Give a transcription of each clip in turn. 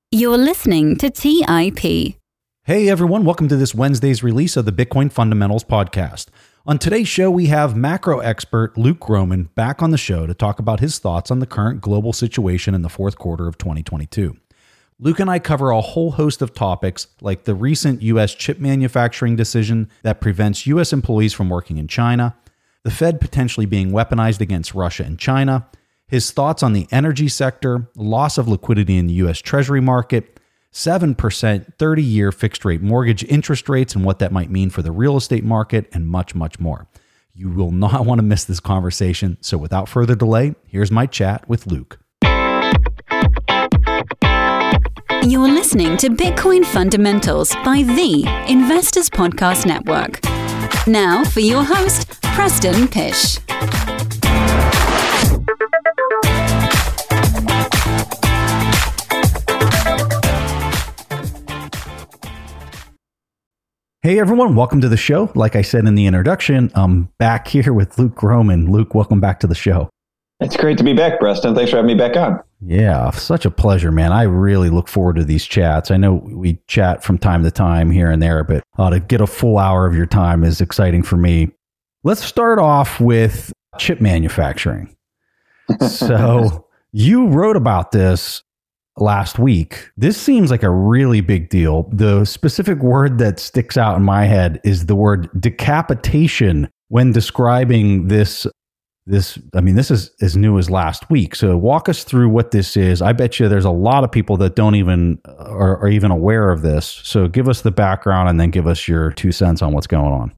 You're listening to TIP. Hey everyone, welcome to this Wednesday's release of the Bitcoin Fundamentals podcast. On today's show, we have macro expert Luke Gromen back on the show to talk about his thoughts on the current global situation in the fourth quarter of 2022. Luke and I cover a whole host of topics like the recent U.S. chip manufacturing decision that prevents U.S. employees from working in China, the Fed potentially being weaponized against Russia and China, his thoughts on the energy sector, loss of liquidity in the U.S. Treasury market, 7% 30-year fixed-rate mortgage interest rates and what that might mean for the real estate market, and much, much more. You will not want to miss this conversation, so without further delay, here's my chat with Luke. You're listening to Bitcoin Fundamentals by the Investors Podcast Network. Now for your host, Preston Pysh. Hey everyone, welcome to the show. Like I said in the introduction, I'm back here with Luke Gromen. Luke, welcome back to the show. It's great to be back, Preston. Thanks for having me back on. Yeah, such a pleasure, man. I really look forward to these chats. I know we chat from time to time here and there, but to get a full hour of your time is exciting for me. Let's start off with chip manufacturing. So you wrote about this last week. This seems like a really big deal. The specific word that sticks out in my head is the word decapitation when describing this. This is as new as last week. So walk us through what this is. I bet you there's a lot of people that don't even are even aware of this. So give us the background and then give us your 2 cents on what's going on.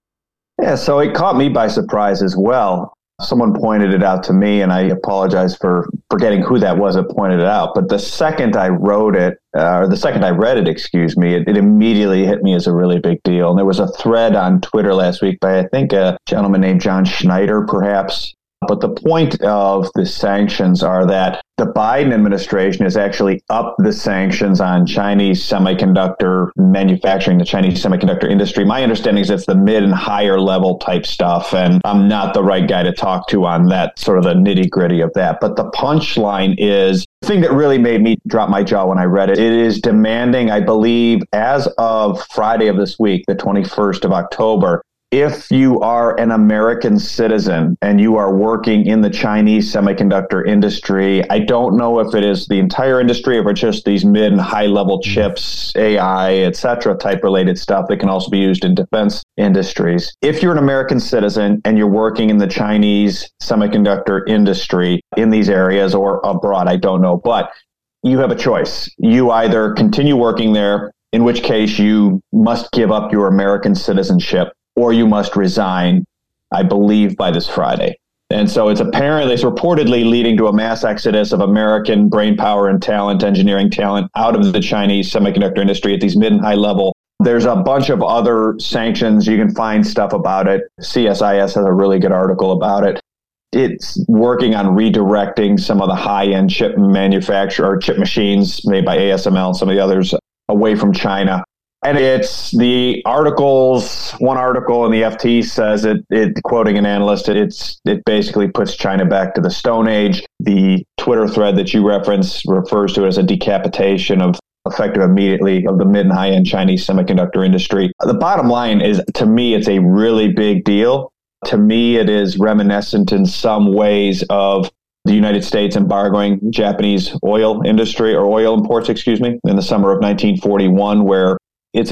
Yeah, so it caught me by surprise as well. Someone pointed it out to me, and I apologize for forgetting who that was that pointed it out. But the second I wrote it, or the second I read it, it immediately hit me as a really big deal. And there was a thread on Twitter last week by, I think, a gentleman named John Schneider, perhaps. But the point of the sanctions are that the Biden administration has actually upped the sanctions on Chinese semiconductor manufacturing, the Chinese semiconductor industry. My understanding is it's the mid and higher level type stuff, and I'm not the right guy to talk to on that, sort of the nitty gritty of that. But the punchline is the thing that really made me drop my jaw when I read it. It is demanding, I believe, as of Friday of this week, the 21st of October, if you are an American citizen and you are working in the Chinese semiconductor industry, I don't know if it is the entire industry or just these mid and high level chips, AI, et cetera, type related stuff that can also be used in defense industries. If you're an American citizen and you're working in the Chinese semiconductor industry in these areas or abroad, I don't know, but you have a choice. You either continue working there, in which case you must give up your American citizenship, or you must resign, I believe, by this Friday. And so it's reportedly leading to a mass exodus of American brainpower and talent, engineering talent, out of the Chinese semiconductor industry at these mid and high level. There's a bunch of other sanctions. You can find stuff about it. CSIS has a really good article about it. It's working on redirecting some of the high-end chip manufacturer or chip machines made by ASML and some of the others away from China. And it's the articles, one article in the FT says it quoting an analyst, it basically puts China back to the Stone Age. The Twitter thread that you reference refers to it as a decapitation of effective immediately of the mid and high end Chinese semiconductor industry. The bottom line is, to me, it's a really big deal. To me, it is reminiscent in some ways of the United States embargoing Japanese oil industry or oil imports, in the summer of 1941, where I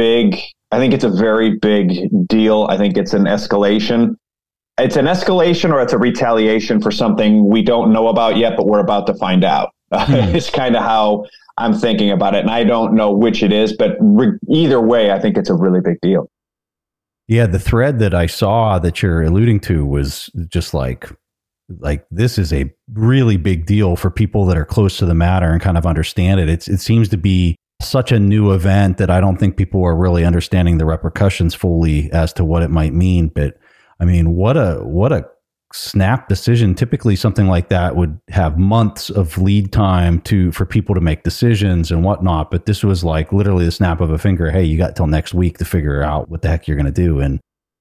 think it's a very big deal. I think it's an escalation. It's an escalation or it's a retaliation for something we don't know about yet, but we're about to find out. It's kind of how I'm thinking about it. And I don't know which it is, but either way, I think it's a really big deal. Yeah, the thread that I saw that you're alluding to was just like this is a really big deal for people that are close to the matter and kind of understand it. It seems to be such a new event that I don't think people are really understanding the repercussions fully as to what it might mean. But I mean, what a snap decision. Typically something like that would have months of lead time for people to make decisions and whatnot. But this was like literally the snap of a finger. Hey, you got till next week to figure out what the heck you're going to do. And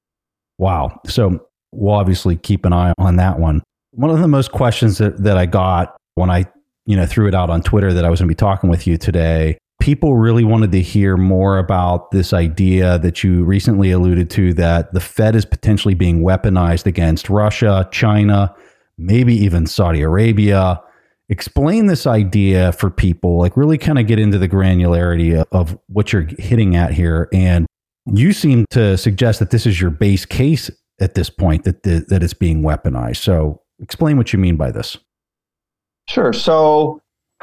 wow. So we'll obviously keep an eye on that one. One of the most questions that I got when I threw it out on Twitter that I was going to be talking with you today. People really wanted to hear more about this idea that you recently alluded to, that the Fed is potentially being weaponized against Russia, China, maybe even Saudi Arabia. Explain this idea for people, like really kind of get into the granularity of what you're hitting at here. And you seem to suggest that this is your base case at this point, that it's being weaponized. So explain what you mean by this. Sure. So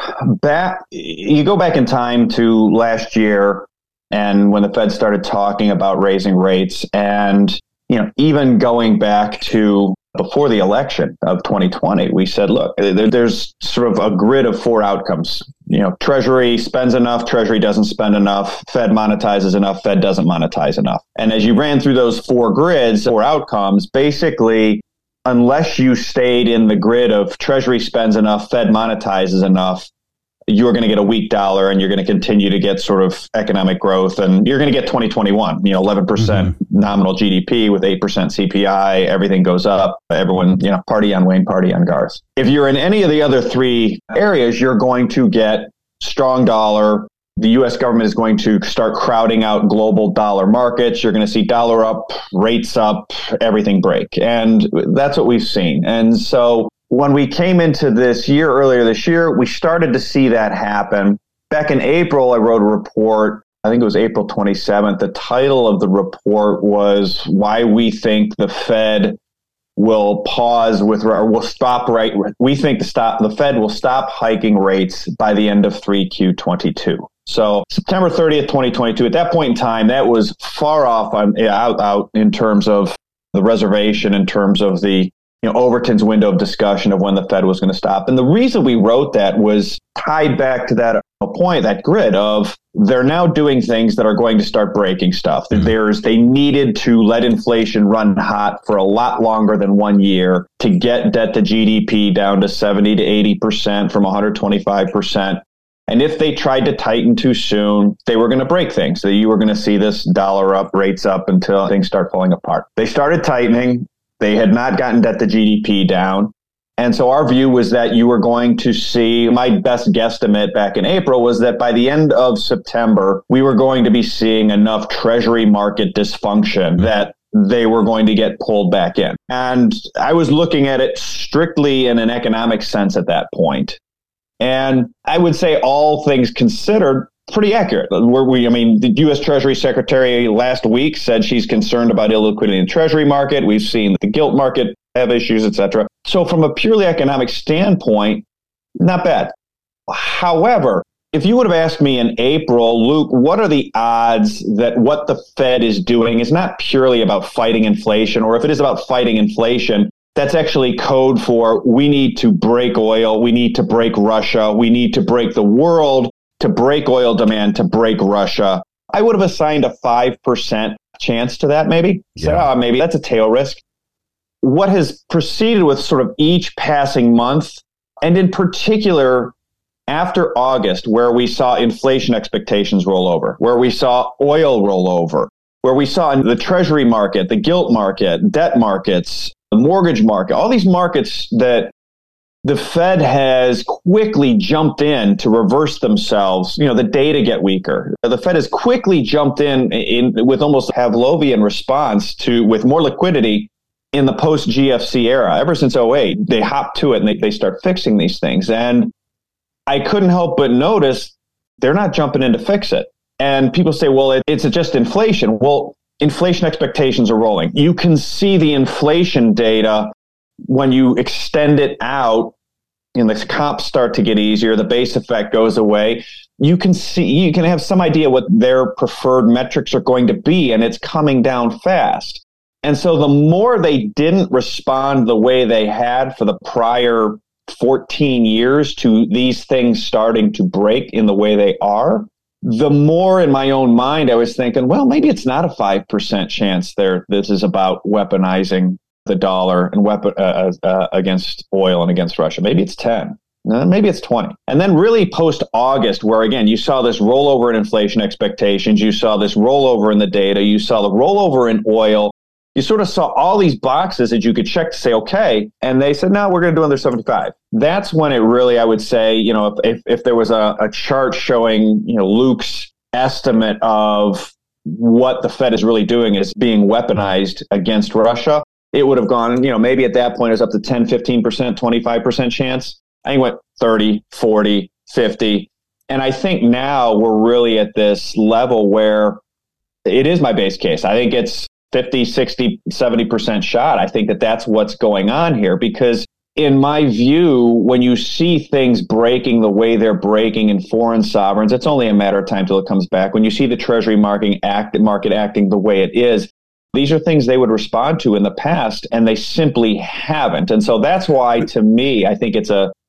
you go back in time to last year, and when the Fed started talking about raising rates, and even going back to before the election of 2020, we said, look, there's sort of a grid of four outcomes. Treasury spends enough, Treasury doesn't spend enough, Fed monetizes enough, Fed doesn't monetize enough. And as you ran through those four grids, four outcomes, basically, unless you stayed in the grid of Treasury spends enough, Fed monetizes enough, you're going to get a weak dollar, and you're going to continue to get sort of economic growth, and you're going to get 2021, 11% nominal GDP with 8% CPI, everything goes up, everyone, party on Wayne, party on Garth. If you're in any of the other three areas, you're going to get strong dollar. The U.S. government is going to start crowding out global dollar markets. You're going to see dollar up, rates up, everything break. And that's what we've seen. And so when we came into this year, earlier this year, we started to see that happen. Back in April, I wrote a report. I think it was April 27th. The title of the report was Why We Think the Fed Will Pause with, or will stop right. We think the Fed will stop hiking rates by the end of 3Q 22. So September 30th, 2022, at that point in time, that was far off out in terms of the reservation, in terms of the Overton's window of discussion of when the Fed was going to stop. And the reason we wrote that was tied back to that point, that grid of they're now doing things that are going to start breaking stuff. They needed to let inflation run hot for a lot longer than 1 year to get debt to GDP down to 70 to 80% from 125%. And if they tried to tighten too soon, they were going to break things. So you were going to see this dollar up, rates up until things start falling apart. They started tightening. They had not gotten debt to GDP down. And so our view was that you were going to see, my best guesstimate back in April was that by the end of September, we were going to be seeing enough Treasury market dysfunction that they were going to get pulled back in. And I was looking at it strictly in an economic sense at that point. And I would say all things considered, pretty accurate. The U.S. Treasury Secretary last week said she's concerned about illiquidity in the Treasury market. We've seen the gilt market have issues, et cetera. So from a purely economic standpoint, not bad. However, if you would have asked me in April, Luke, what are the odds that what the Fed is doing is not purely about fighting inflation, or if it is about fighting inflation, that's actually code for we need to break oil, we need to break Russia, we need to break the world to break oil demand, to break Russia, I would have assigned a 5% chance to that, maybe. So maybe that's a tail risk. What has proceeded with sort of each passing month, and in particular after August, where we saw inflation expectations roll over, where we saw oil roll over, where we saw the Treasury market, the gilt market, debt markets, the mortgage market, all these markets that the Fed has quickly jumped in to reverse themselves. The data get weaker. The Fed has quickly jumped in with almost Pavlovian response with more liquidity in the post-GFC era. Ever since 2008, they hop to it and they start fixing these things. And I couldn't help but notice they're not jumping in to fix it. And people say, well, it's just inflation. Well, inflation expectations are rolling. You can see the inflation data when you extend it out and the comps start to get easier, the base effect goes away. You can have some idea what their preferred metrics are going to be, and it's coming down fast. And so the more they didn't respond the way they had for the prior 14 years to these things starting to break in the way they are, the more in my own mind I was thinking, well, maybe it's not a 5% chance this is about weaponizing the dollar and against oil and against Russia. Maybe it's 10. Maybe it's 20. And then really post-August, where again, you saw this rollover in inflation expectations, you saw this rollover in the data, you saw the rollover in oil, you sort of saw all these boxes that you could check to say, okay. And they said, no, we're going to do another 75. That's when it really, I would say, if there was a chart showing, Luke's estimate of what the Fed is really doing is being weaponized against Russia, it would have gone, maybe at that point it was up to 10, 15%, 25% chance. I think it went 30, 40, 50. And I think now we're really at this level where it is my base case. I think it's 50, 60, 70% shot. I think that that's what's going on here, because in my view, when you see things breaking the way they're breaking in foreign sovereigns, it's only a matter of time till it comes back. When you see the Treasury market acting the way it is, these are things they would respond to in the past, and they simply haven't. And so that's why, to me, I think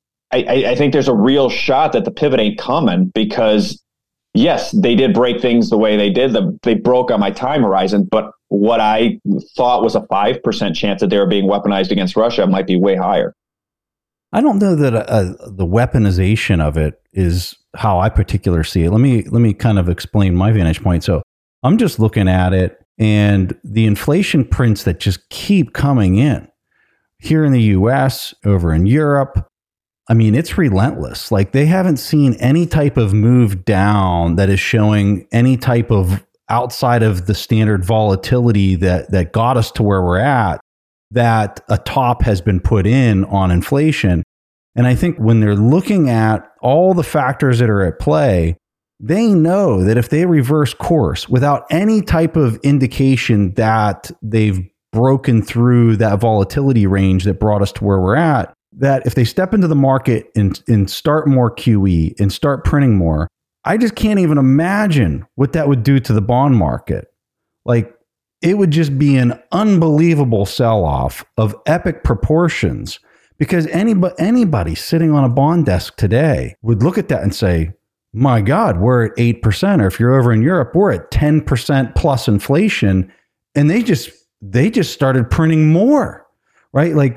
I think there's a real shot that the pivot ain't coming, because yes, they did break things the way they did. They broke on my time horizon, but what I thought was a 5% chance that they were being weaponized against Russia might be way higher. I don't know that the weaponization of it is how I particularly see it. Let me kind of explain my vantage point. So I'm just looking at it, and the inflation prints that just keep coming in here in the US, over in Europe, I mean, it's relentless. Like, they haven't seen any type of move down that is showing any type of outside of the standard volatility that got us to where we're at, that a top has been put in on inflation. And I think when they're looking at all the factors that are at play, they know that if they reverse course without any type of indication that they've broken through that volatility range that brought us to where we're at, that if they step into the market and start more QE and start printing more, I just can't even imagine what that would do to the bond market. Like, it would just be an unbelievable sell-off of epic proportions, because anybody sitting on a bond desk today would look at that and say, my God, we're at 8%. Or if you're over in Europe, we're at 10% plus inflation. And they just started printing more, right? Like,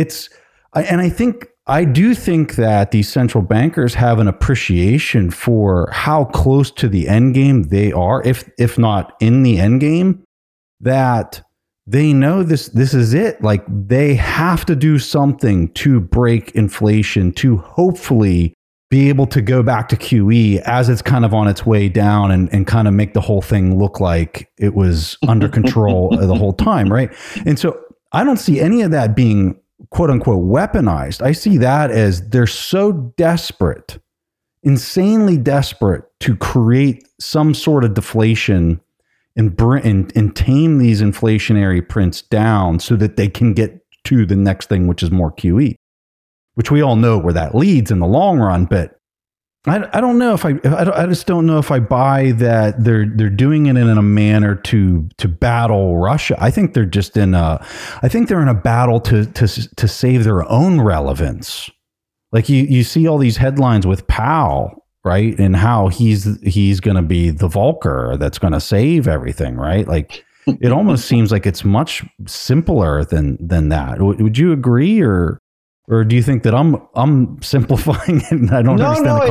I do think that these central bankers have an appreciation for how close to the end game they are, if not in the end game, that they know this is it. Like, they have to do something to break inflation, to hopefully be able to go back to QE as it's kind of on its way down, and kind of make the whole thing look like it was under control the whole time, right? And so I don't see any of that being quote unquote weaponized. I see that as they're so desperate, insanely desperate, to create some sort of deflation and tame these inflationary prints down so that they can get to the next thing, which is more QE, which we all know where that leads in the long run. But I don't know if I just don't know if I buy that they're doing it in a manner to battle Russia. I think they're just in a battle to save their own relevance. Like, you see all these headlines with Powell, right? And how he's going to be the Volcker that's going to save everything, right? Like, it almost seems like it's much simpler than that. Would you agree, or do you think that I'm simplifying it and I don't understand the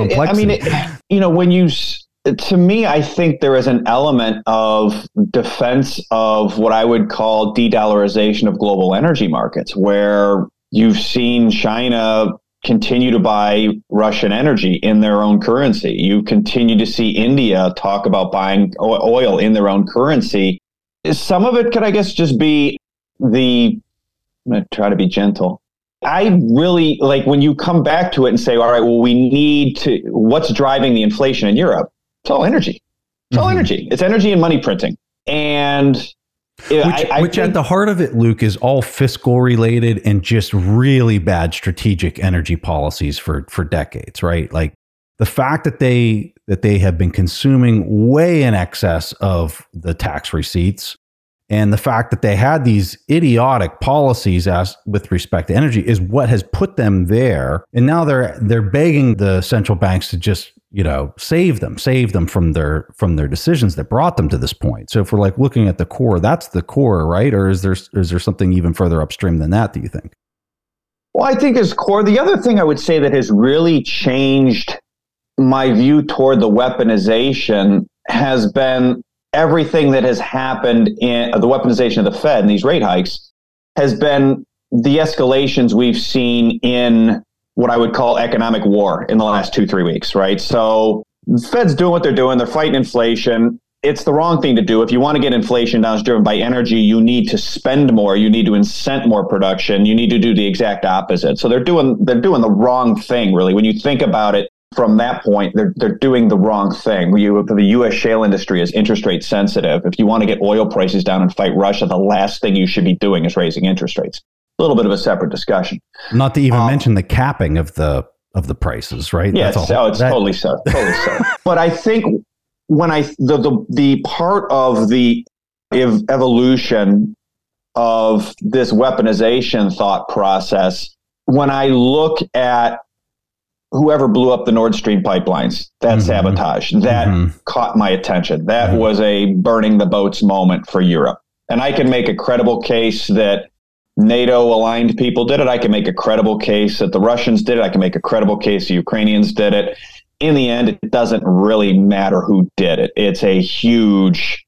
complexity? To me, I think there is an element of defense of what I would call de-dollarization of global energy markets, where you've seen China continue to buy Russian energy in their own currency. You continue to see India talk about buying oil in their own currency. Some of it could, I guess, just be I'm going to try to be gentle. I really like when you come back to it and say, all right, well, what's driving the inflation in Europe? It's all energy. It's all energy. It's energy and money printing. And which at the heart of it, Luke, is all fiscal related and just really bad strategic energy policies for decades, right? Like, the fact that they have been consuming way in excess of the tax receipts, and the fact that they had these idiotic policies with respect to energy, is what has put them there. And now they're begging the central banks to just, save them from their decisions that brought them to this point. So if we're like looking at the core, that's the core, right? Or is there something even further upstream than that, do you think? Well, I think as core, the other thing I would say that has really changed my view toward the weaponization has been everything that has happened in the weaponization of the Fed and these rate hikes has been the escalations we've seen in what I would call economic war in the last 2-3 weeks, right? So the Fed's doing what they're doing. They're fighting inflation. It's the wrong thing to do. If you want to get inflation down, it's driven by energy. You need to spend more. You need to incent more production. You need to do the exact opposite. So they're doing the wrong thing, really. When you think about it from that point, they're doing the wrong thing. The U.S. shale industry is interest rate sensitive. If you want to get oil prices down and fight Russia, the last thing you should be doing is raising interest rates. A little bit of a separate discsion. Not to even mention the capping of the prices, right? Yeah, totally so. But I think when the part of the evolution of this weaponization thought process, when I look at whoever blew up the Nord Stream pipelines, that sabotage, that caught my attention. That was a burning the boats moment for Europe. And I can make a credible case that NATO-aligned people did it. I can make a credible case that the Russians did it. I can make a credible case the Ukrainians did it. In the end, it doesn't really matter who did it. It's a huge,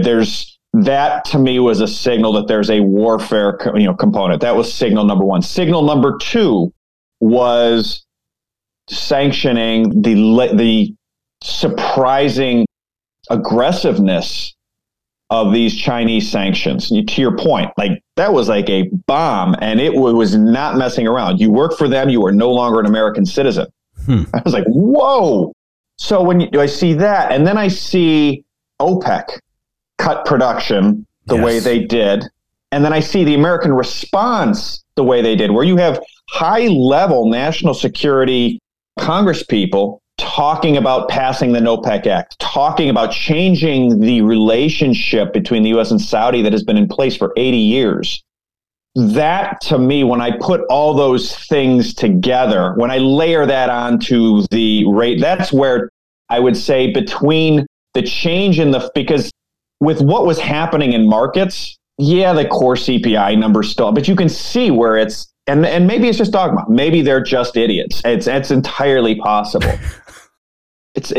that to me was a signal that there's a warfare component. That was signal number one. Signal number two was sanctioning the surprising aggressiveness of these Chinese sanctions. To your point, like that was like a bomb, and it was not messing around. You work for them, you are no longer an American citizen. I was like, whoa. So when I see that, and then I see OPEC cut production the way they did, and then I see the American response the way they did, where you have high-level national security Congress people talking about passing the NOPEC Act, talking about changing the relationship between the U.S. and Saudi that has been in place for 80 years. That, to me, when I put all those things together, when I layer that onto the rate, that's where I would say between the change in because with what was happening in markets, the core CPI numbers still, but you can see where it's, and maybe it's just dogma. Maybe they're just idiots. It's entirely possible. What's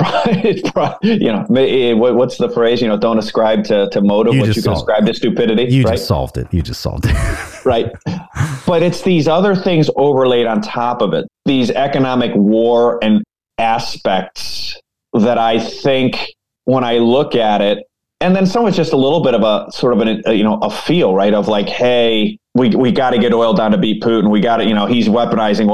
the phrase? Don't ascribe to motive what you can ascribe to stupidity. You just solved it. Right. But it's these other things overlaid on top of it. These economic war and aspects that I think when I look at it, and then someone's just a little bit of a sort of a feel, right? Of like, hey, we got to get oil down to beat Putin. We got to, he's weaponizing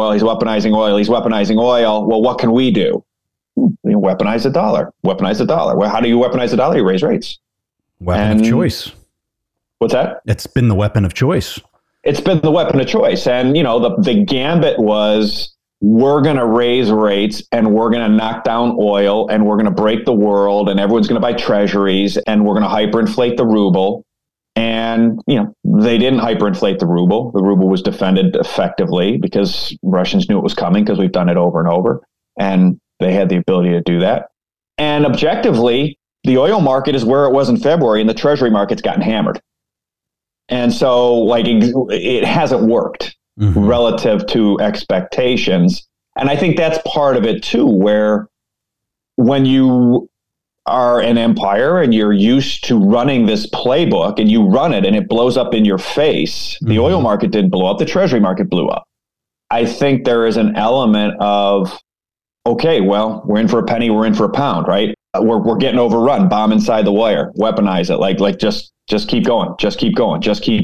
oil. Well, what can we do? Weaponize the dollar. Well, how do you weaponize the dollar? You raise rates. Weapon of choice. What's that? It's been the weapon of choice. It's been the weapon of choice. And, the gambit was, we're going to raise rates and we're going to knock down oil and we're going to break the world and everyone's going to buy treasuries and we're going to hyperinflate the ruble. And, they didn't hyperinflate the ruble. The ruble was defended effectively because Russians knew it was coming because we've done it over and over. And they had the ability to do that. And objectively, the oil market is where it was in February and the treasury market's gotten hammered. And so it hasn't worked relative to expectations. And I think that's part of it too, where when you are an empire and you're used to running this playbook and you run it and it blows up in your face, the oil market didn't blow up, the treasury market blew up. I think there is an element of, okay, well, we're in for a penny, we're in for a pound, right? We're getting overrun, bomb inside the wire, weaponize it, like just keep going, just keep going.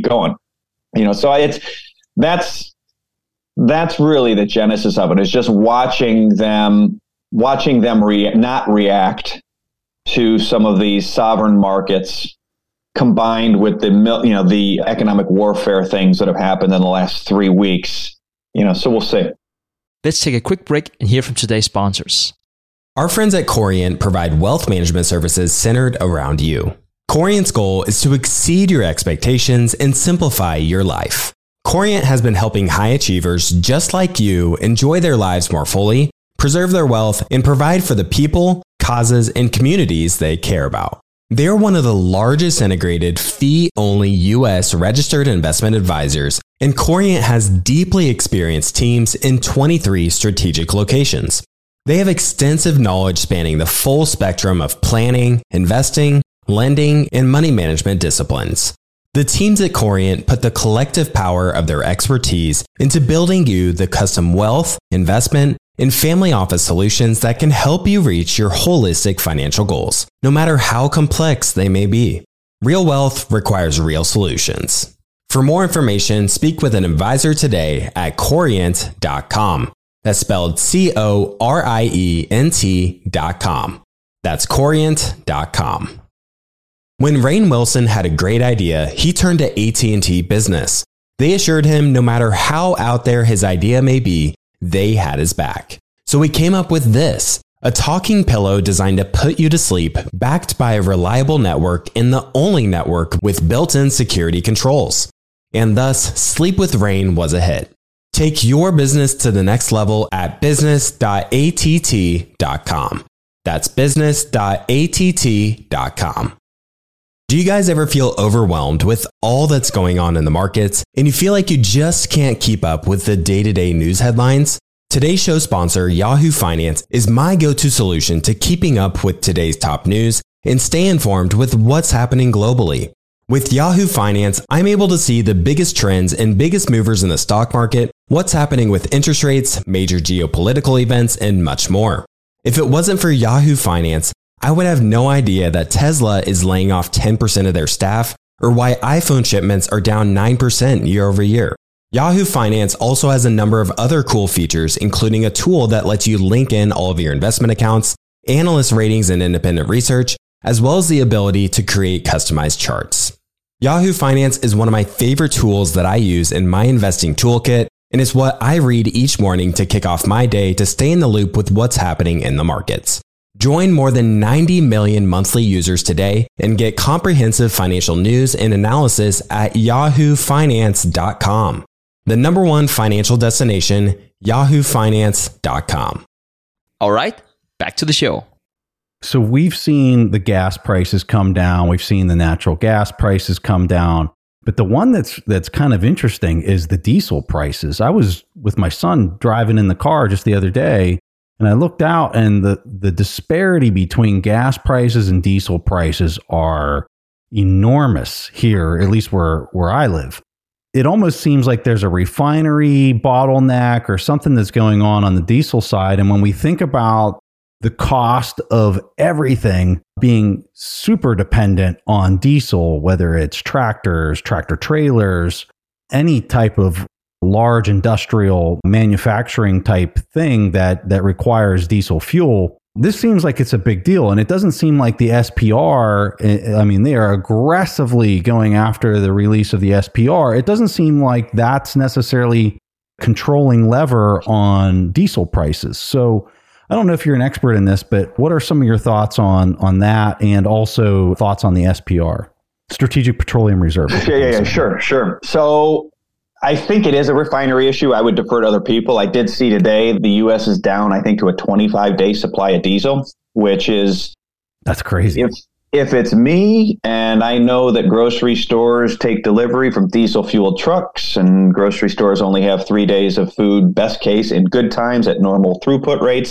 So that's really the genesis of it. Is just watching them not react to some of these sovereign markets, combined with the economic warfare things that have happened in the last 3 weeks. So we'll see. Let's take a quick break and hear from today's sponsors. Our friends at Corient provide wealth management services centered around you. Corient's goal is to exceed your expectations and simplify your life. Corient has been helping high achievers just like you enjoy their lives more fully, preserve their wealth, and provide for the people, causes, and communities they care about. They are one of the largest integrated fee-only U.S. registered investment advisors, and Corient has deeply experienced teams in 23 strategic locations. They have extensive knowledge spanning the full spectrum of planning, investing, lending, and money management disciplines. The teams at Corient put the collective power of their expertise into building you the custom wealth, investment, and family office solutions that can help you reach your holistic financial goals, no matter how complex they may be. Real wealth requires real solutions. For more information, speak with an advisor today at Corient.com. That's spelled Corient.com. That's Corient.com. When Rainn Wilson had a great idea, he turned to AT&T Business. They assured him no matter how out there his idea may be, they had his back. So he came up with this, a talking pillow designed to put you to sleep, backed by a reliable network and the only network with built-in security controls. And thus, Sleep with Rainn was a hit. Take your business to the next level at business.att.com. That's business.att.com. Do you guys ever feel overwhelmed with all that's going on in the markets and you feel like you just can't keep up with the day-to-day news headlines? Today's show sponsor, Yahoo Finance, is my go-to solution to keeping up with today's top news and stay informed with what's happening globally. With Yahoo Finance, I'm able to see the biggest trends and biggest movers in the stock market, what's happening with interest rates, major geopolitical events, and much more. If it wasn't for Yahoo Finance, I would have no idea that Tesla is laying off 10% of their staff or why iPhone shipments are down 9% year over year. Yahoo Finance also has a number of other cool features, including a tool that lets you link in all of your investment accounts, analyst ratings and independent research, as well as the ability to create customized charts. Yahoo Finance is one of my favorite tools that I use in my investing toolkit, and it's what I read each morning to kick off my day to stay in the loop with what's happening in the markets. Join more than 90 million monthly users today and get comprehensive financial news and analysis at yahoofinance.com. The number one financial destination, yahoofinance.com. All right, back to the show. So we've seen the gas prices come down. We've seen the natural gas prices come down. But the one that's kind of interesting is the diesel prices. I was with my son driving in the car just the other day, and I looked out, and the disparity between gas prices and diesel prices are enormous here, at least where I live. It almost seems like there's a refinery bottleneck or something that's going on the diesel side. And when we think about the cost of everything being super dependent on diesel, whether it's tractors, tractor trailers, any type of large industrial manufacturing type thing that requires diesel fuel, this seems like it's a big deal. And it doesn't seem like the SPR, I mean, they are aggressively going after the release of the SPR. It doesn't seem like that's necessarily controlling lever on diesel prices. So I don't know if you're an expert in this, but what are some of your thoughts on that, and also thoughts on the SPR, Strategic Petroleum Reserve? Yeah, sure. So I think it is a refinery issue. I would defer to other people. I did see today the U.S. is down, I think, to a 25-day supply of diesel, which is... That's crazy. If it's me, and I know that grocery stores take delivery from diesel-fueled trucks, and grocery stores only have 3 days of food, best case, in good times at normal throughput rates,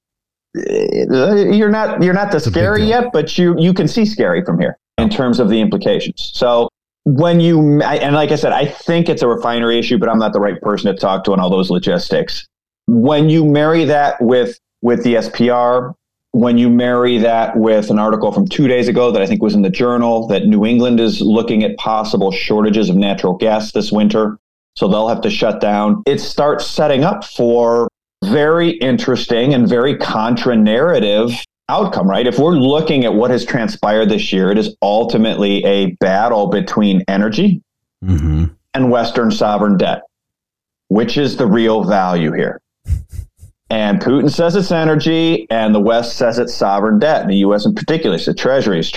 you're not the scary yet, but you can see scary from here in terms of the implications. So when and like I said, I think it's a refinery issue, but I'm not the right person to talk to on all those logistics. When you marry that with the SPR, when you marry that with an article from 2 days ago that I think was in the Journal, that New England is looking at possible shortages of natural gas this winter, so they'll have to shut down, it starts setting up for very interesting and very contra-narrative outcome, right? If we're looking at what has transpired this year, it is ultimately a battle between energy and Western sovereign debt. Which is the real value here? And Putin says it's energy, and the West says it's sovereign debt, and the U.S. in particular said treasuries.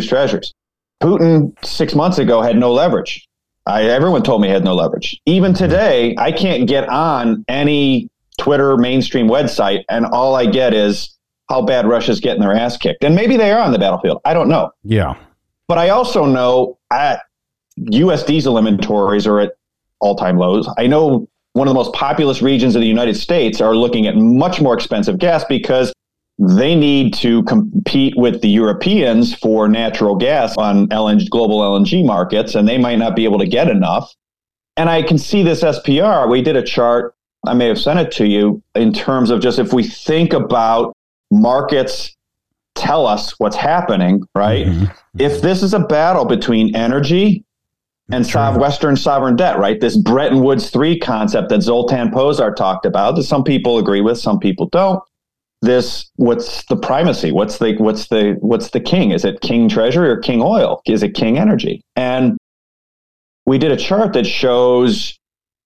Putin 6 months ago had no leverage. Everyone told me he had no leverage. Even today, I can't get on any Twitter mainstream website, and all I get is how bad Russia's getting their ass kicked. And maybe they are on the battlefield. I don't know. Yeah. But I also know U.S. diesel inventories are at all-time lows. I know one of the most populous regions of the United States are looking at much more expensive gas because they need to compete with the Europeans for natural gas on global LNG markets, and they might not be able to get enough. And I can see this SPR. We did a chart, I may have sent it to you, in terms of just if we think about markets tell us what's happening, right? Mm-hmm. If this is a battle between energy and Western sovereign debt, right? This Bretton Woods 3 concept that Zoltan Pozsar talked about, that some people agree with, some people don't. What's the primacy? What's the king? Is it king treasury or king oil? Is it king energy? And we did a chart that shows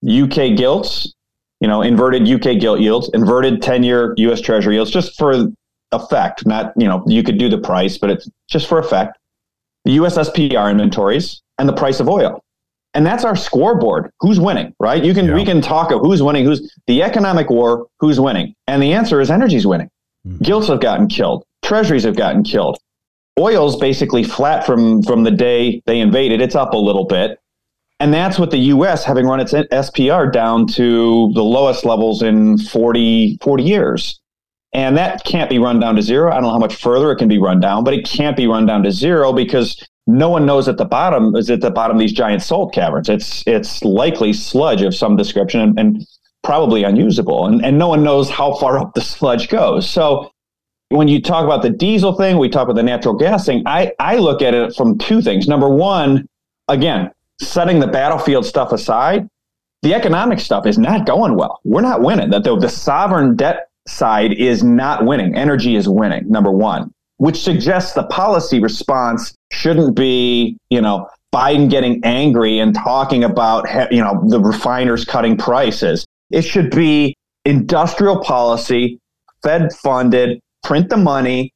UK gilts, inverted UK gilt yields, inverted 10-year US Treasury yields, just for effect. Not, you could do the price, but it's just for effect. The US SPR inventories and the price of oil. And that's our scoreboard. Who's winning, right? We can talk of who's winning, who's the economic war, who's winning. And the answer is energy's winning. Mm-hmm. Gilts have gotten killed. Treasuries have gotten killed. Oil's basically flat from the day they invaded. It's up a little bit. And that's with the U.S. having run its SPR down to the lowest levels in 40 years. And that can't be run down to zero. I don't know how much further it can be run down, but it can't be run down to zero because no one knows at the bottom these giant salt caverns. It's likely sludge of some description and probably unusable. And no one knows how far up the sludge goes. So when you talk about the diesel thing, we talk about the natural gas thing, I look at it from two things. Number one, again, setting the battlefield stuff aside, the economic stuff is not going well. We're not winning. The sovereign debt side is not winning. Energy is winning, number one, which suggests the policy response shouldn't be, Biden getting angry and talking about, the refiners cutting prices. It should be industrial policy, Fed funded, print the money,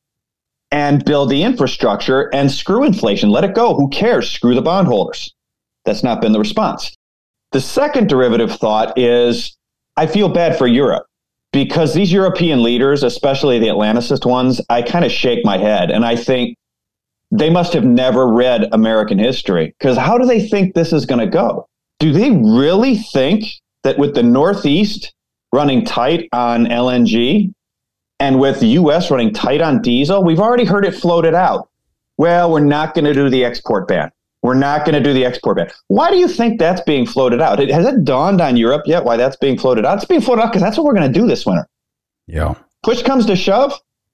and build the infrastructure and screw inflation. Let it go. Who cares? Screw the bondholders. That's not been the response. The second derivative thought is I feel bad for Europe because these European leaders, especially the Atlanticist ones, I kind of shake my head and I think they must have never read American history because how do they think this is going to go? Do they really think that with the Northeast running tight on LNG and with the U.S. running tight on diesel, we've already heard it floated out. Well, we're not going to do the export ban. We're not going to do the export ban. Why do you think that's being floated out? Has it dawned on Europe yet why that's being floated out? It's being floated out because that's what we're going to do this winter. Yeah. Push comes to shove.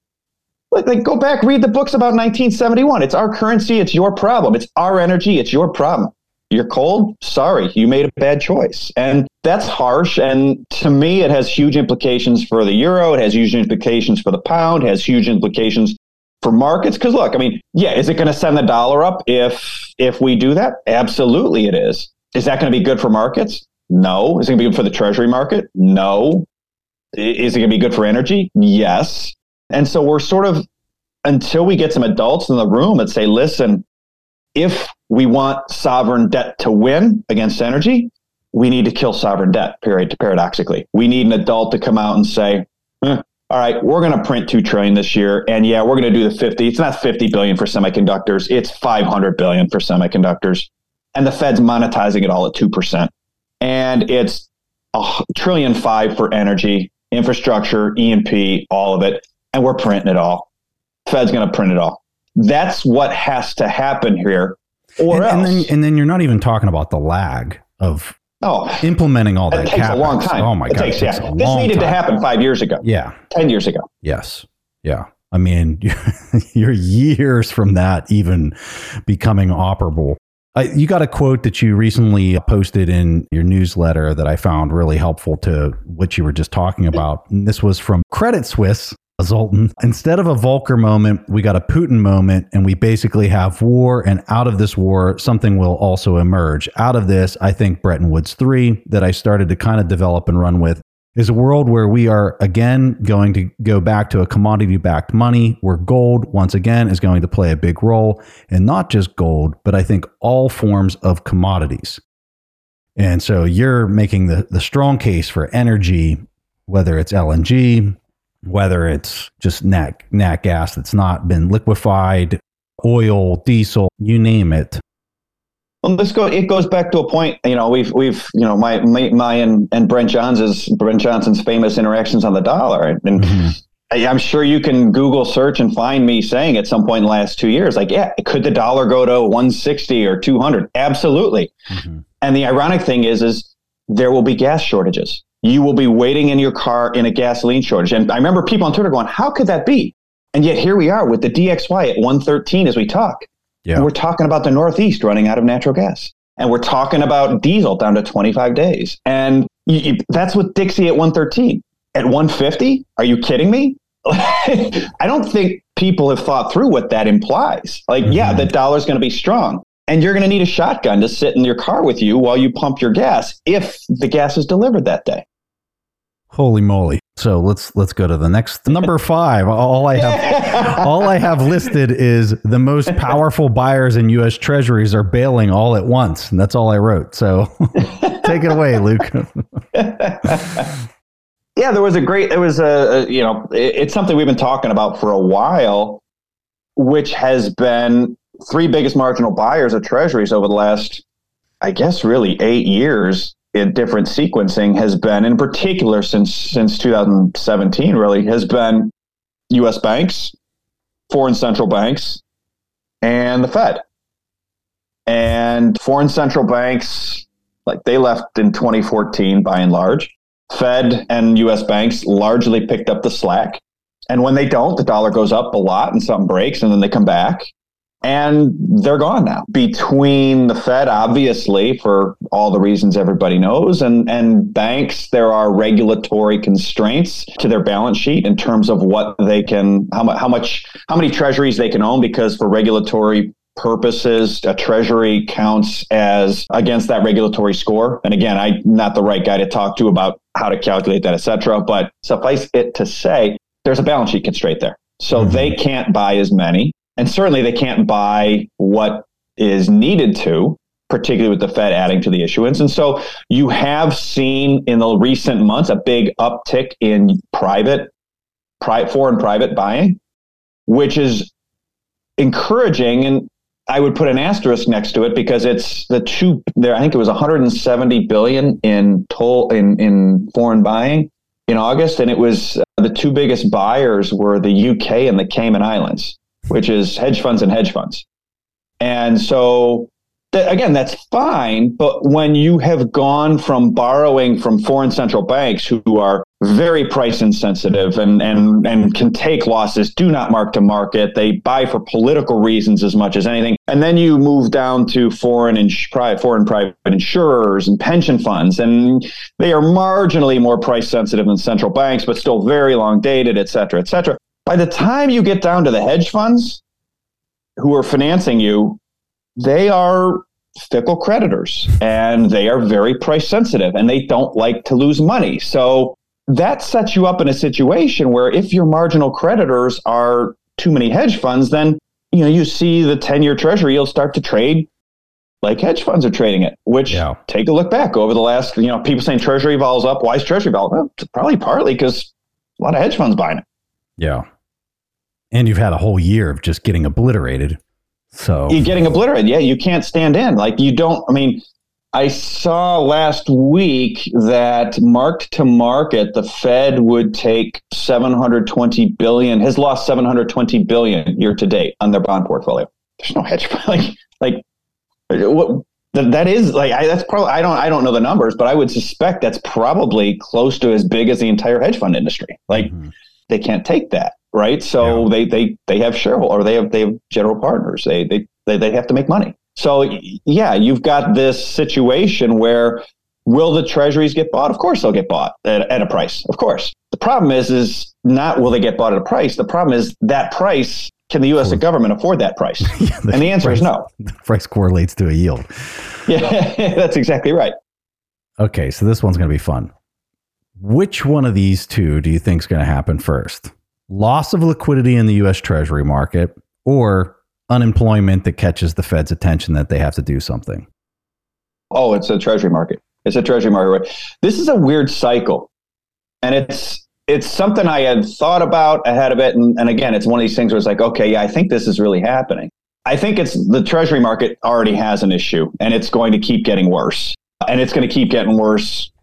Like go back, read the books about 1971. It's our currency. It's your problem. It's our energy. It's your problem. You're cold. Sorry, you made a bad choice. And that's harsh. And to me, it has huge implications for the euro. It has huge implications for the pound. It has huge implications for markets. Because look, is it going to send the dollar up if we do that? Absolutely it is. Is that going to be good for markets? No. Is it going to be good for the treasury market? No. Is it going to be good for energy? Yes. And so we're sort of, until we get some adults in the room that say, listen, if we want sovereign debt to win against energy, we need to kill sovereign debt, paradoxically. We need an adult to come out and say, all right, we're going to print $2 trillion this year. And yeah, we're going to do the 50. It's not 50 billion for semiconductors. It's 500 billion for semiconductors. And the Fed's monetizing it all at 2%. And it's $1.5 trillion for energy, infrastructure, E&P, all of it. And we're printing it all. Fed's going to print it all. That's what has to happen here, or else. And then you're not even talking about the lag of implementing all that. It takes a long time. Oh my God. This needed to happen 5 years ago. Yeah. 10 years ago. Yes. Yeah. You're years from that even becoming operable. You got a quote that you recently posted in your newsletter that I found really helpful to what you were just talking about. And this was from Credit Suisse. Zoltan. Instead of a Volcker moment, we got a Putin moment, and we basically have war, and out of this war, something will also emerge. Out of this, I think Bretton Woods 3 that I started to kind of develop and run with is a world where we are again going to go back to a commodity-backed money where gold, once again, is going to play a big role, and not just gold, but I think all forms of commodities. And so you're making the strong case for energy, whether it's LNG, whether it's just nat gas that's not been liquefied, oil, diesel, you name it. Well, it goes back to a point, we've my and Brent Johnson's famous interactions on the dollar. And I'm sure you can Google search and find me saying at some point in the last 2 years, like, yeah, could the dollar go to 160 or 200? Absolutely. Mm-hmm. And the ironic thing is there will be gas shortages. You will be waiting in your car in a gasoline shortage. And I remember people on Twitter going, how could that be? And yet here we are with the DXY at 113 as we talk. Yeah. And we're talking about the Northeast running out of natural gas. And we're talking about diesel down to 25 days. And that's with Dixie at 113. At 150? Are you kidding me? I don't think people have thought through what that implies. Like, yeah, the dollar's going to be strong. And you're going to need a shotgun to sit in your car with you while you pump your gas if the gas is delivered that day. Holy moly. So let's go to the next number 5. All I have listed is the most powerful buyers in U.S. Treasuries are bailing all at once. And that's all I wrote. So take it away, Luke. Yeah, it's something we've been talking about for a while, which has been 3 biggest marginal buyers of Treasuries over the last, I guess, really 8 years in different sequencing has been, in particular since 2017, really, has been U.S. banks, foreign central banks, and the Fed. And foreign central banks, like they left in 2014 by and large. Fed and U.S. banks largely picked up the slack. And when they don't, the dollar goes up a lot and something breaks and then they come back. And they're gone now. Between the Fed, obviously, for all the reasons everybody knows, and banks, there are regulatory constraints to their balance sheet in terms of what they can, how many treasuries they can own, because for regulatory purposes, a treasury counts as against that regulatory score. And again, I'm not the right guy to talk to about how to calculate that, et cetera. But suffice it to say, there's a balance sheet constraint there. So they can't buy as many. And certainly they can't buy what is needed to, particularly with the Fed adding to the issuance. And so you have seen in the recent months a big uptick in foreign private buying, which is encouraging. And I would put an asterisk next to it because it's I think it was 170 billion in foreign buying in August. And it was the 2 biggest buyers were the UK and the Cayman Islands, which is hedge funds and hedge funds. And so, again, that's fine. But when you have gone from borrowing from foreign central banks who are very price insensitive and can take losses, do not mark to market, they buy for political reasons as much as anything. And then you move down to foreign private insurers and pension funds, and they are marginally more price sensitive than central banks, but still very long dated, et cetera, et cetera. By the time you get down to the hedge funds who are financing you, they are fickle creditors and they are very price sensitive and they don't like to lose money. So that sets you up in a situation where if your marginal creditors are too many hedge funds, then you see the 10-year treasury yield start to trade like hedge funds are trading it, which take a look back over the last, people saying treasury vol's up. Why is treasury vol? Well, probably partly because a lot of hedge funds buying it. Yeah. And you've had a whole year of just getting obliterated. So you're getting obliterated. Yeah, you can't stand in. I saw last week that marked to market, the Fed would take has lost $720 billion year to date on their bond portfolio. There's no hedge fund. What that is that's probably, I don't know the numbers, but I would suspect that's probably close to as big as the entire hedge fund industry. They can't take that. Right. So they have shareholders, or they have general partners. They have to make money. So, yeah, you've got this situation where will the treasuries get bought? Of course they'll get bought at a price. Of course. The problem is not will they get bought at a price. The problem is that price. Can the U.S. government afford that price? And the answer is no. The price correlates to a yield. Yeah, that's exactly right. Okay, so this one's going to be fun. Which one of these two do you think is going to happen first? Loss of liquidity in the U.S. Treasury market, or unemployment that catches the Fed's attention that they have to do something? Oh, it's a Treasury market. It's a Treasury market. This is a weird cycle. And it's something I had thought about ahead of it. And again, it's one of these things where it's like, okay, yeah, I think this is really happening. I think the Treasury market already has an issue, and it's going to keep getting worse. And it's going to keep getting worse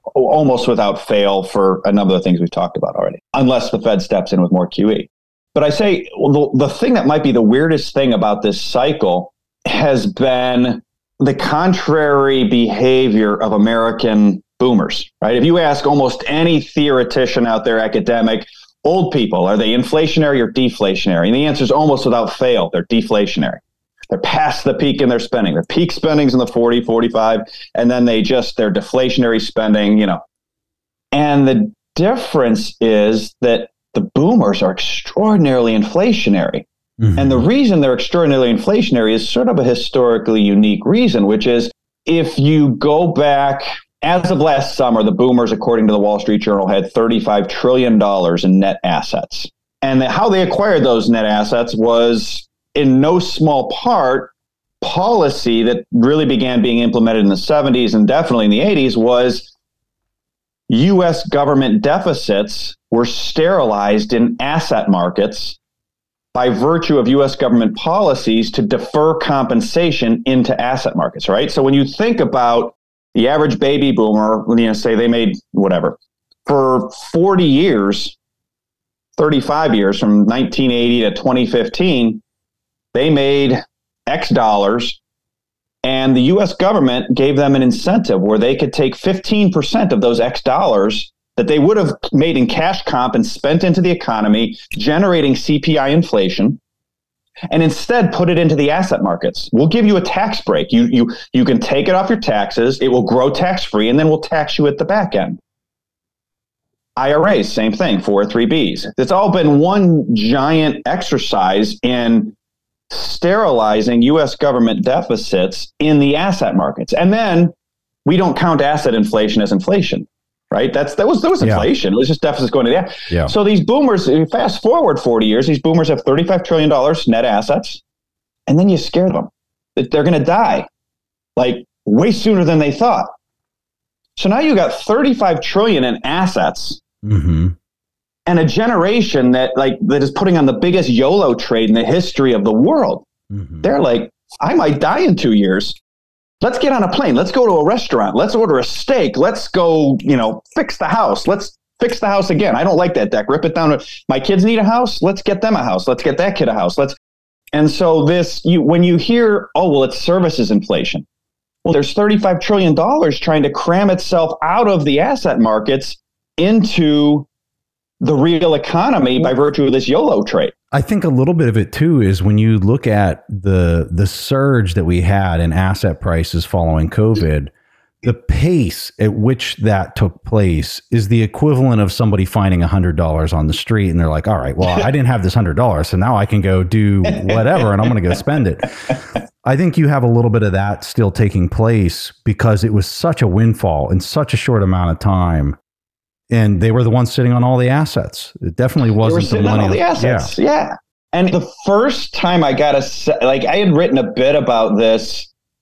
almost without fail for a number of things we've talked about already, unless the Fed steps in with more QE. But I say, well, the thing that might be the weirdest thing about this cycle has been the contrary behavior of American boomers, right? If you ask almost any theoretician out there, academic, old people, are they inflationary or deflationary? And the answer is almost without fail, they're deflationary. They're past the peak in their spending. Their peak spending's in the 40, 45, and then they're deflationary spending, And the difference is that the boomers are extraordinarily inflationary. Mm-hmm. And the reason they're extraordinarily inflationary is sort of a historically unique reason, which is if you go back, as of last summer, the boomers, according to the Wall Street Journal, had $35 trillion in net assets. And how they acquired those net assets was, in no small part, policy that really began being implemented in the 70s and definitely in the 80s was U.S. government deficits were sterilized in asset markets by virtue of U.S. government policies to defer compensation into asset markets, right? So when you think about the average baby boomer, say they made whatever, for 40 years, 35 years, from 1980 to 2015, they made X dollars, and the U.S. government gave them an incentive where they could take 15% of those X dollars that they would have made in cash comp and spent into the economy, generating CPI inflation, and instead put it into the asset markets. We'll give you a tax break. You can take it off your taxes. It will grow tax-free, and then we'll tax you at the back end. IRAs, same thing, 403Bs. It's all been one giant exercise in sterilizing U.S. government deficits in the asset markets. And then we don't count asset inflation as inflation, right? There was inflation. It was just deficits going to the asset. Yeah. So these boomers, fast forward 40 years, these boomers have $35 trillion net assets, and then you scare them that they're going to die like way sooner than they thought. So now you got $35 trillion in assets. Mm-hmm. And a generation that is putting on the biggest YOLO trade in the history of the world. Mm-hmm. They're like, I might die in 2 years. Let's get on a plane. Let's go to a restaurant. Let's order a steak. Let's go, fix the house. Let's fix the house again. I don't like that deck. Rip it down. My kids need a house. Let's get them a house. Let's get that kid a house. And so when you hear, it's services inflation. Well, there's $35 trillion trying to cram itself out of the asset markets into the real economy by virtue of this YOLO trade. I think a little bit of it too is when you look at the surge that we had in asset prices following COVID, the pace at which that took place is the equivalent of somebody finding $100 on the street and they're like, all right, well, I didn't have this $100, so now I can go do whatever and I'm going to go spend it. I think you have a little bit of that still taking place because it was such a windfall in such a short amount of time. And they were the ones sitting on all the assets. It definitely wasn't the money. On all the assets, yeah. And the first time I got I had written a bit about this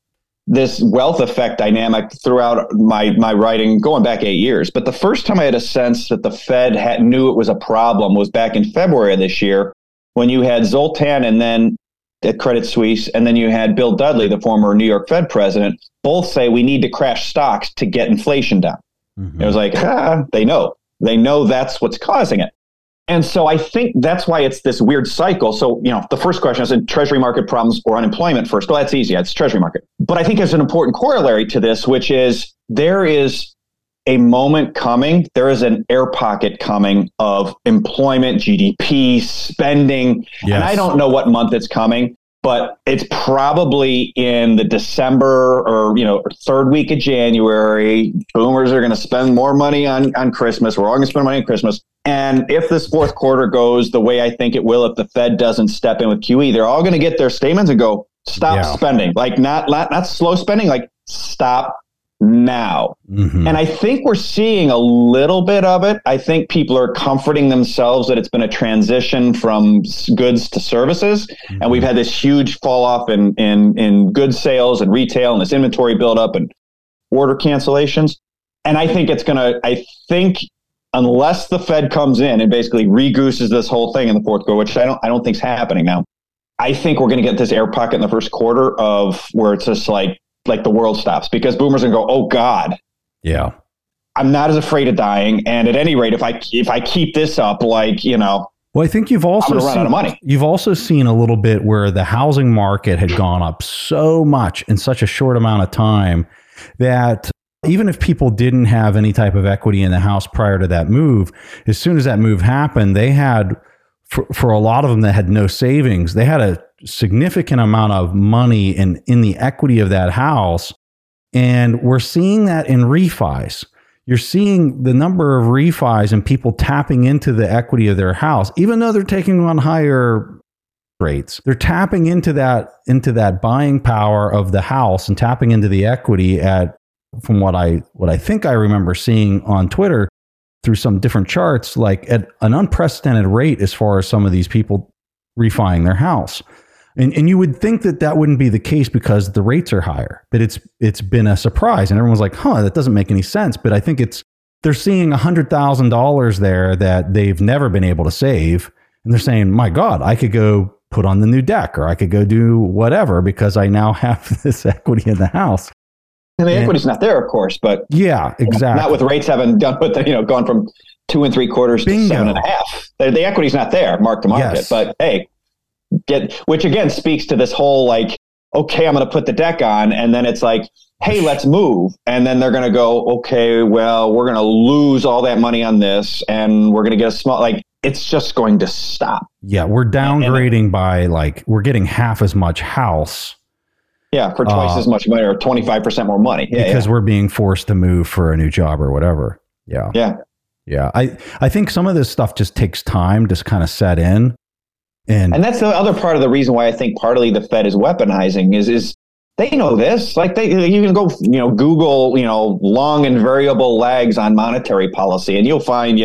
wealth effect dynamic throughout my writing going back 8 years. But the first time I had a sense that the Fed knew it was a problem was back in February of this year when you had Zoltan and then at Credit Suisse, and then you had Bill Dudley, the former New York Fed president, both say we need to crash stocks to get inflation down. Mm-hmm. It was like, they know that's what's causing it. And so I think that's why it's this weird cycle. So, the first question is in treasury market problems or unemployment first. Well, that's easy. It's treasury market. But I think there's an important corollary to this, which is there is a moment coming. There is an air pocket coming of employment, GDP, spending. Yes. And I don't know what month it's coming. But it's probably in the December or third week of January. Boomers are going to spend more money on Christmas. We're all going to spend money on Christmas. And if this fourth quarter goes the way I think it will, if the Fed doesn't step in with QE, they're all going to get their statements and go, stop spending. Not slow spending, stop now. Mm-hmm. And I think we're seeing a little bit of it. I think people are comforting themselves that it's been a transition from goods to services. Mm-hmm. And we've had this huge fall off in goods sales and retail and this inventory buildup and order cancellations. And I think unless the Fed comes in and basically re-gooses this whole thing in the fourth quarter, which I don't think is happening now, I think we're going to get this air pocket in the first quarter of where it's just like the world stops because boomers are going to go, oh God. Yeah. I'm not as afraid of dying. And at any rate, if I keep this up, like, well, I think you've also run out of money. You've also seen a little bit where the housing market had gone up so much in such a short amount of time that even if people didn't have any type of equity in the house prior to that move, as soon as that move happened, they had, for a lot of them that had no savings, they had a significant amount of money in the equity of that house. And we're seeing that in refis. You're seeing the number of refis and people tapping into the equity of their house, even though they're taking on higher rates. They're tapping into that buying power of the house and tapping into the equity from what I think I remember seeing on Twitter through some different charts, like at an unprecedented rate as far as some of these people refining their house. And you would think that wouldn't be the case because the rates are higher, but it's been a surprise, and everyone's like, that doesn't make any sense. But I think they're seeing $100,000 there that they've never been able to save, and they're saying, my God, I could go put on the new deck, or I could go do whatever because I now have this equity in the house. And the equity's not there, of course, but yeah, exactly. Not with rates having done with gone from 2 3/4 to 7.5. The equity's not there, mark to market. Yes. But hey. Which again speaks to this whole like, okay, I'm going to put the deck on, and then it's like, hey, let's move, and then they're going to go, okay, well, we're going to lose all that money on this, and we're going to get a small, like, it's just going to stop. Yeah, we're downgrading by like, we're getting half as much house. Yeah, for twice as much money, or 25% more money. Yeah, because we're being forced to move for a new job or whatever. Yeah. Yeah. Yeah. I think some of this stuff just takes time to kind of set in. And that's the other part of the reason why I think partly the Fed is weaponizing is they know this. Like you can go, Google, long and variable lags on monetary policy, and you'll find,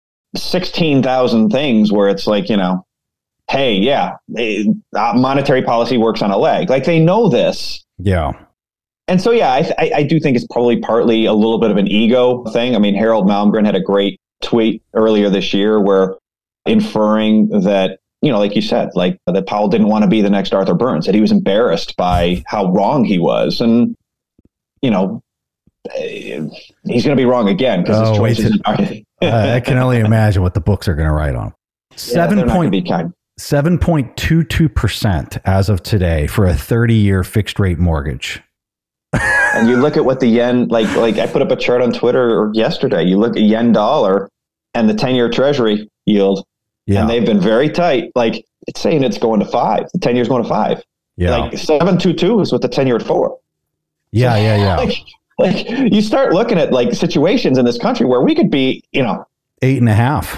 16,000 things where it's like, hey, yeah, monetary policy works on a lag. Like they know this. Yeah. And so, yeah, I do think it's probably partly a little bit of an ego thing. I mean, Harold Malmgren had a great tweet earlier this year where inferring that, like you said, like that Powell didn't want to be the next Arthur Burns, that he was embarrassed by how wrong he was. And, he's going to be wrong again because his choices are. I can only imagine what the books are going to write on. 7.22% as of today for a 30-year fixed rate mortgage. And you look at what the yen, like I put up a chart on Twitter yesterday. You look at yen dollar and the 10-year treasury yield. Yeah. And they've been very tight. Like it's saying it's going to 5. The 10 years going to 5. Yeah. Like 7.22 is what the 10-year at 4. Yeah, so, yeah. Like you start looking at like situations in this country where we could be, 8.5,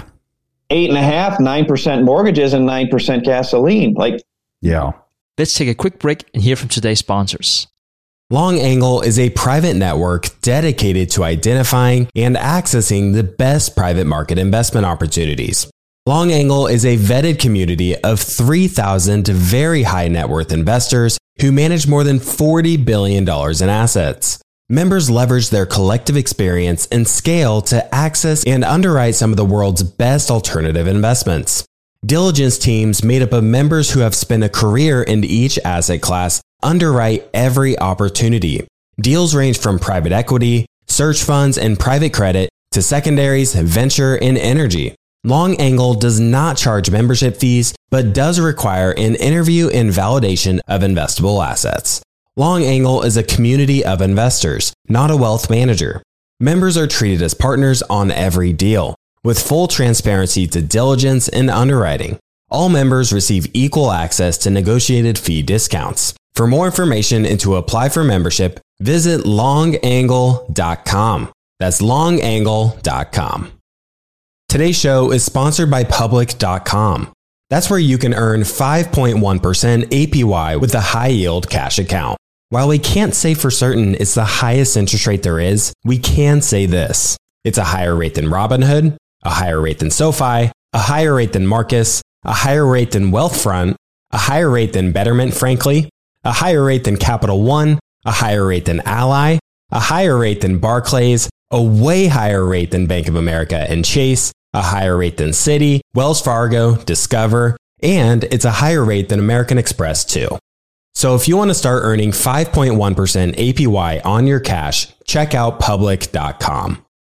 9% mortgages and 9% gasoline. Like, yeah. Let's take a quick break and hear from today's sponsors. Long Angle is a private network dedicated to identifying and accessing the best private market investment opportunities. Long Angle is a vetted community of 3,000 very high net worth investors who manage more than $40 billion in assets. Members leverage their collective experience and scale to access and underwrite some of the world's best alternative investments. Diligence teams made up of members who have spent a career in each asset class underwrite every opportunity. Deals range from private equity, search funds, and private credit to secondaries, venture, and energy. Long Angle does not charge membership fees, but does require an interview and validation of investable assets. Long Angle is a community of investors, not a wealth manager. Members are treated as partners on every deal, with full transparency to diligence and underwriting. All members receive equal access to negotiated fee discounts. For more information and to apply for membership, visit longangle.com. That's longangle.com. Today's show is sponsored by Public.com. That's where you can earn 5.1% APY with a high-yield cash account. While we can't say for certain it's the highest interest rate there is, we can say this. It's a higher rate than Robinhood, a higher rate than SoFi, a higher rate than Marcus, a higher rate than Wealthfront, a higher rate than Betterment, frankly, a higher rate than Capital One, a higher rate than Ally, a higher rate than Barclays, a way higher rate than Bank of America and Chase, a higher rate than Citi, Wells Fargo, Discover, and it's a higher rate than American Express too. So if you want to start earning 5.1% APY on your cash, check out Public.com.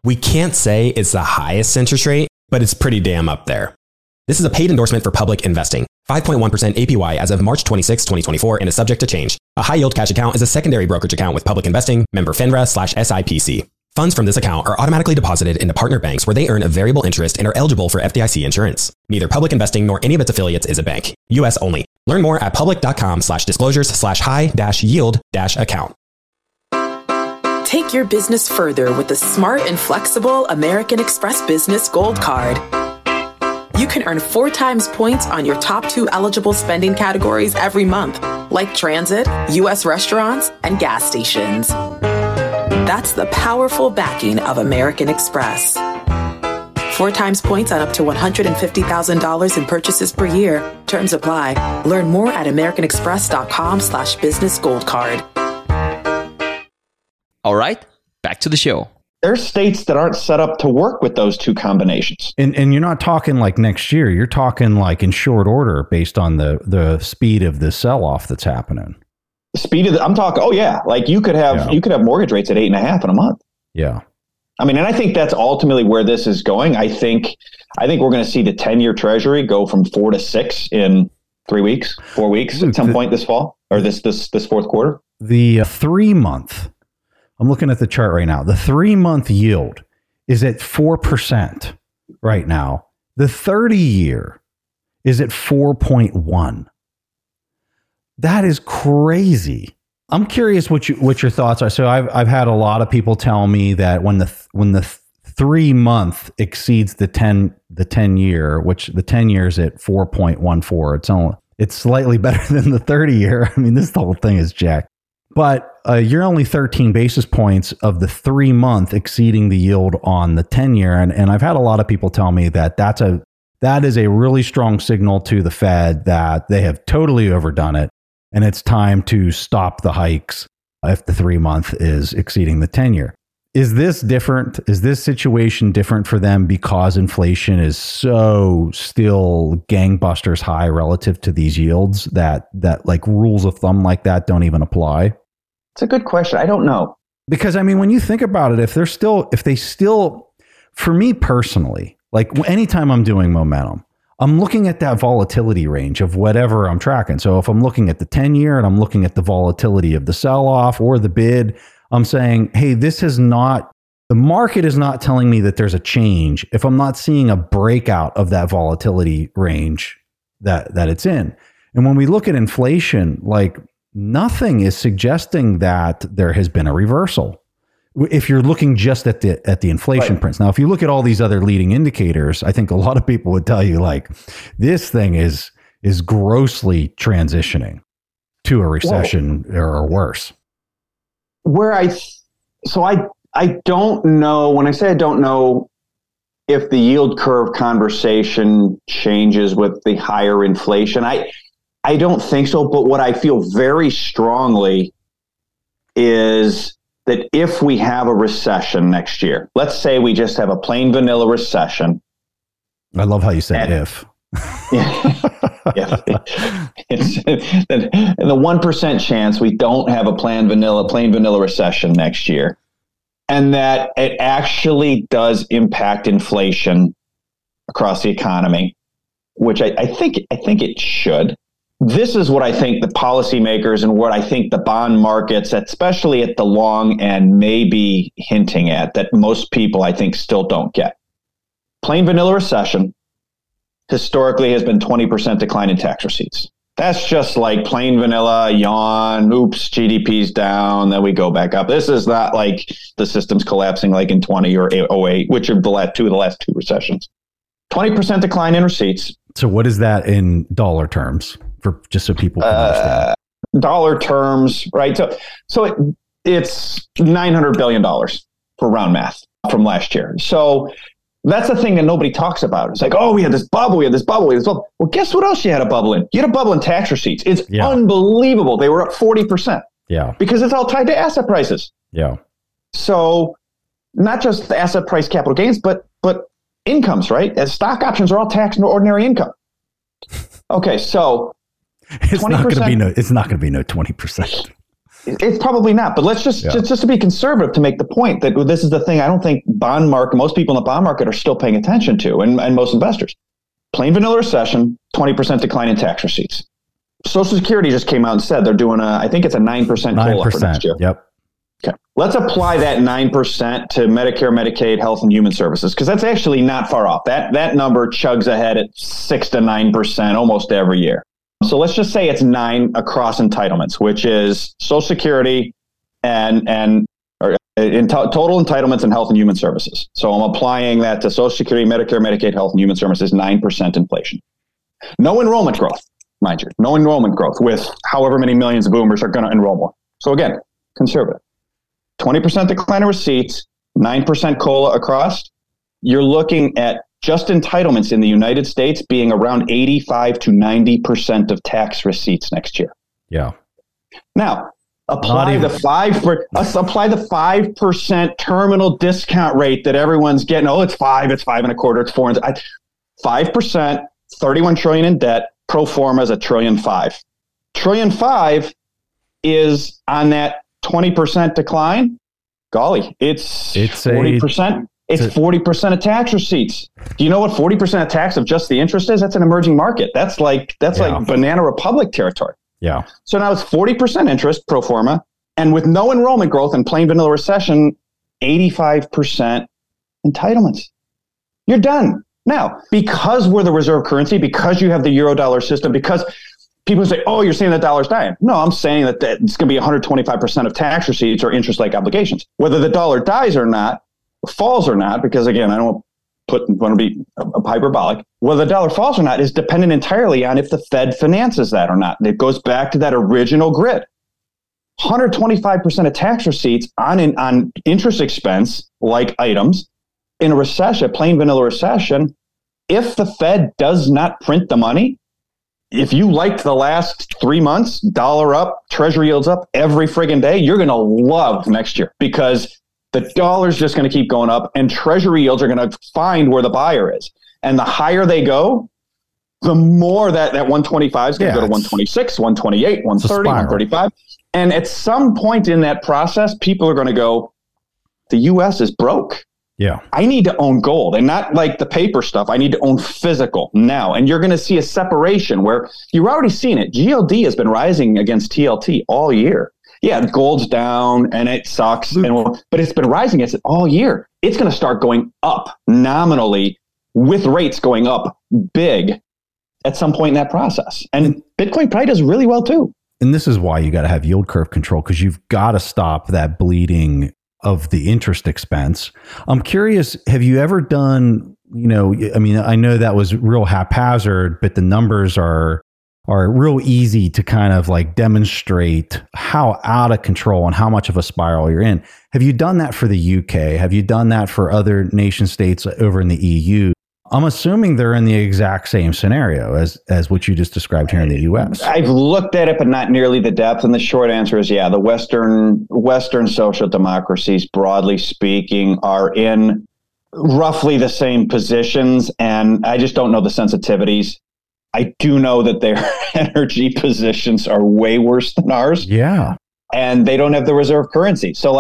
We can't say it's the highest interest rate, but it's pretty damn up there. This is a paid endorsement for Public Investing. 5.1% APY as of March 26, 2024, and is subject to change. A high yield cash account is a secondary brokerage account with Public Investing, member FINRA/SIPC. Funds from this account are automatically deposited into partner banks where they earn a variable interest and are eligible for FDIC insurance. Neither Public Investing nor any of its affiliates is a bank. U.S. only. Learn more at public.com/disclosures/high-yield-account. Take your business further with the smart and flexible American Express Business Gold Card. You can earn 4 times points on your top 2 eligible spending categories every month, like transit, U.S. restaurants, and gas stations. That's the powerful backing of American Express. 4 times points on up to $150,000 in purchases per year. Terms apply. Learn more at americanexpress.com/businessgoldcard. All right, back to the show. There's states that aren't set up to work with those 2 combinations. And you're not talking like next year. You're talking like in short order based on the speed of the sell-off that's happening. The speed of I'm talking, like you could have mortgage rates at 8.5 in a month. Yeah. I mean, and I think that's ultimately where this is going. I think we're going to see the 10-year Treasury go from 4 to 6 in 4 weeks at some point this fall or this fourth quarter. The 3-month, I'm looking at the chart right now. The 3-month yield is at 4% right now. The 30-year is at 4.1. That is crazy. I'm curious what your thoughts are. So I've had a lot of people tell me that when the 3-month exceeds the 10-year, which the 10-year is at 4.14, it's slightly better than the 30-year. I mean, this whole thing is jacked. But you're only 13 basis points of the 3-month exceeding the yield on the 10-year. And I've had a lot of people tell me that that is a really strong signal to the Fed that they have totally overdone it. And it's time to stop the hikes if the 3-month is exceeding the 10-year. Is this different? Is this situation different for them because inflation is so still gangbusters high relative to these yields that like rules of thumb like that don't even apply? It's a good question. I don't know. Because I mean, when you think about it, if they still, for me personally, like anytime I'm doing momentum, I'm looking at that volatility range of whatever I'm tracking. So if I'm looking at the 10-year and I'm looking at the volatility of the sell-off or the bid, I'm saying, hey, the market is not telling me that there's a change if I'm not seeing a breakout of that volatility range that it's in. And when we look at inflation, like nothing is suggesting that there has been a reversal. If you're looking just at the inflation prints. Now, if you look at all these other leading indicators, I think a lot of people would tell you like this thing is grossly transitioning to a recession or worse. I don't know. When I say I don't know if the yield curve conversation changes with the higher inflation, I don't think so. But what I feel very strongly is that if we have a recession next year, let's say we just have a plain vanilla recession. I love how you said if. It's the 1% chance we don't have a plain vanilla recession next year, and that it actually does impact inflation across the economy, which I think it should. This is what I think the policymakers and what I think the bond markets, especially at the long end, may be hinting at, that most people, I think, still don't get. Plain vanilla recession historically has been 20% decline in tax receipts. That's just like plain vanilla, yawn, oops, GDP's down, then we go back up. This is not like the system's collapsing like in 20 or 08, which are the last two recessions. 20% decline in receipts. So what is that in dollar terms? For just so people can understand. Dollar terms, right? So it's $900 billion for round math from last year. So that's the thing that nobody talks about. It's like, oh, we had this bubble. Well, guess what else you had a bubble in? You had a bubble in tax receipts. It's unbelievable. They were up 40%. Yeah. Because it's all tied to asset prices. Yeah. So not just the asset price capital gains, but incomes, right? As stock options are all taxed on ordinary income. Okay, so it's not going to be no 20%. It's probably not, but let's just to be conservative, to make the point that this is the thing I don't think most people in the bond market are still paying attention to, and most investors. Plain vanilla recession, 20% decline in tax receipts. Social Security just came out and said they're doing I think it's a 9% COLA for next year. Yep. Okay. Let's apply that 9% to Medicare, Medicaid, Health and Human Services, because that's actually not far off. That number chugs ahead at 6 to 9% almost every year. So let's just say it's 9 across entitlements, which is Social Security and total entitlements in Health and Human Services. So I'm applying that to Social Security, Medicare, Medicaid, Health and Human Services, 9% inflation. No enrollment growth, mind you. No enrollment growth with however many millions of boomers are going to enroll more. So again, conservative. 20% decline in receipts, 9% COLA across. You're looking at just entitlements in the United States being around 85 to 90% of tax receipts next year. Yeah. Now, apply the 5% terminal discount rate that everyone's getting. Oh, it's 5, it's 5.25, it's 4. 5%, 31 trillion in debt. Pro forma is $1.5 trillion. $1.5 trillion is on that 20% decline. Golly, it's 40%. It's 40% of tax receipts. Do you know what 40% of tax of just the interest is? That's an emerging market. That's like Banana Republic territory. Yeah. So now it's 40% interest pro forma, and with no enrollment growth and plain vanilla recession, 85% entitlements. You're done. Now, because we're the reserve currency, because you have the Eurodollar system, because people say, oh, you're saying the dollar's dying. No, I'm saying that it's going to be 125% of tax receipts or interest-like obligations. Whether the dollar dies or not, falls or not, because again, I don't want to be hyperbolic. Whether the dollar falls or not is dependent entirely on if the Fed finances that or not. And it goes back to that original grid. 125% of tax receipts on interest expense, like items, in a recession, plain vanilla recession, if the Fed does not print the money, if you liked the last 3 months, dollar up, treasury yields up every friggin' day, you're going to love next year, because the dollar's just going to keep going up and treasury yields are going to find where the buyer is. And the higher they go, the more that 125 is going to go to 126, 128, 130, 135. And at some point in that process, people are going to go, the U.S. is broke. Yeah. I need to own gold, and not like the paper stuff. I need to own physical now. And you're going to see a separation where you're already seeing it. GLD has been rising against TLT all year. Yeah, gold's down and it sucks, but it's been rising against it all year. It's going to start going up nominally with rates going up big at some point in that process. And Bitcoin probably does really well too. And this is why you got to have yield curve control, because you've got to stop that bleeding of the interest expense. I'm curious, have you ever done, I mean, I know that was real haphazard, but the numbers are real easy to kind of like demonstrate how out of control and how much of a spiral you're in. Have you done that for the UK? Have you done that for other nation states over in the EU? I'm assuming they're in the exact same scenario as what you just described here in the US. I've looked at it, but not nearly the depth. And the short answer is, yeah, the Western social democracies, broadly speaking, are in roughly the same positions. And I just don't know the sensitivities. I do know that their energy positions are way worse than ours. Yeah. And they don't have the reserve currency. So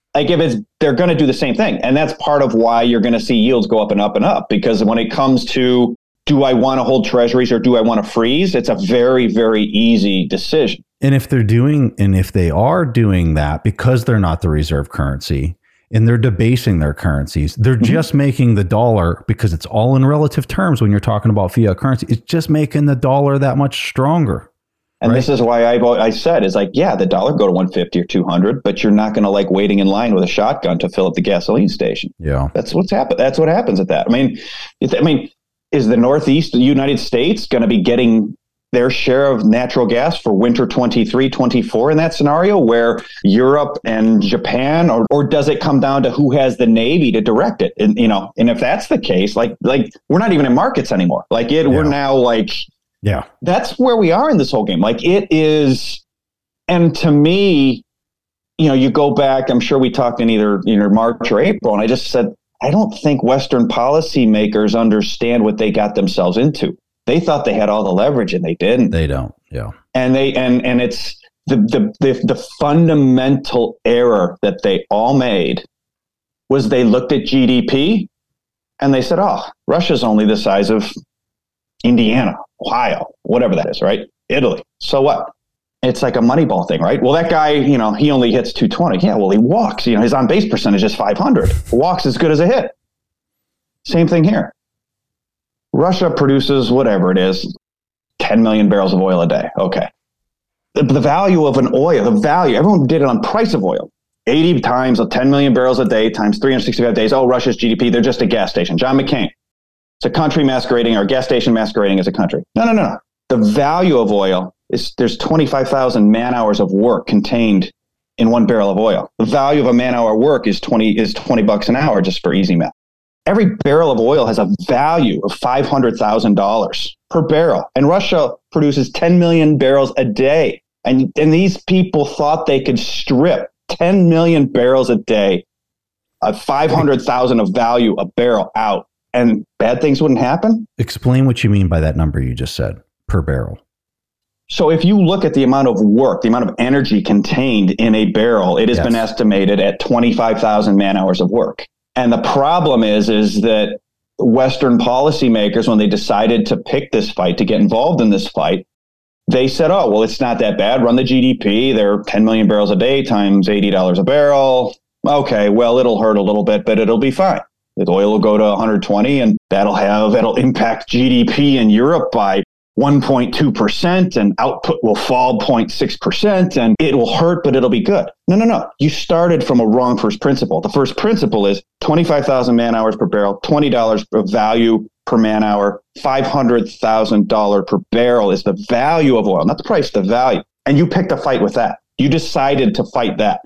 they're going to do the same thing. And that's part of why you're going to see yields go up and up and up. Because when it comes to, do I want to hold treasuries or do I want to freeze? It's a very, very easy decision. And if they are doing that because they're not the reserve currency and they're debasing their currencies, they're just making the dollar, because it's all in relative terms when you're talking about fiat currency, it's just making the dollar that much stronger. And this is why I said, is like, yeah, the dollar go to 150 or 200, but you're not going to like waiting in line with a shotgun to fill up the gasoline station. Yeah, that's what's happened. That's what happens at that. I mean, is the Northeast United States going to be getting their share of natural gas for winter 23, 24 in that scenario, where Europe and Japan, or does it come down to who has the Navy to direct it? And and if that's the case, like we're not even in markets anymore. We're now like. Yeah, that's where we are in this whole game. Like it is. And to me, you go back, I'm sure we talked in either March or April, and I just said, I don't think Western policymakers understand what they got themselves into. They thought they had all the leverage and they didn't. They don't. Yeah. And it's the fundamental error that they all made was they looked at GDP and they said, oh, Russia's only the size of Indiana, Ohio, whatever that is, right? Italy. So what? It's like a Moneyball thing, right? Well, that guy, he only hits 220. Yeah, well, he walks. His on-base percentage is 500. Walks as good as a hit. Same thing here. Russia produces whatever it is, 10 million barrels of oil a day. Okay. The value of an oil, everyone did it on price of oil. 80 times 10 million barrels a day times 365 days. Oh, Russia's GDP, they're just a gas station. John McCain. It's a country masquerading, or a gas station masquerading as a country. No. The value of oil is there's 25,000 man hours of work contained in 1 barrel of oil. The value of a man hour work is $20 an hour, just for easy math. Every barrel of oil has a value of $500,000 per barrel. And Russia produces 10 million barrels a day. And these people thought they could strip 10 million barrels a day of 500,000 of value a barrel out, and bad things wouldn't happen? Explain what you mean by that number you just said, per barrel. So if you look at the amount of work, the amount of energy contained in a barrel, it has been estimated at 25,000 man hours of work. And the problem is that Western policymakers, when they decided to pick this fight, to get involved in this fight, they said, oh, well, it's not that bad. Run the GDP. They're 10 million barrels a day times $80 a barrel. Okay, well, it'll hurt a little bit, but it'll be fine. The oil will go to 120, and that'll impact GDP in Europe by 1.2%, and output will fall 0.6%, and it will hurt, but it'll be good. No. You started from a wrong first principle. The first principle is 25,000 man hours per barrel, $20 of value per man hour, $500,000 per barrel is the value of oil, not the price, the value. And you picked a fight with that. You decided to fight that.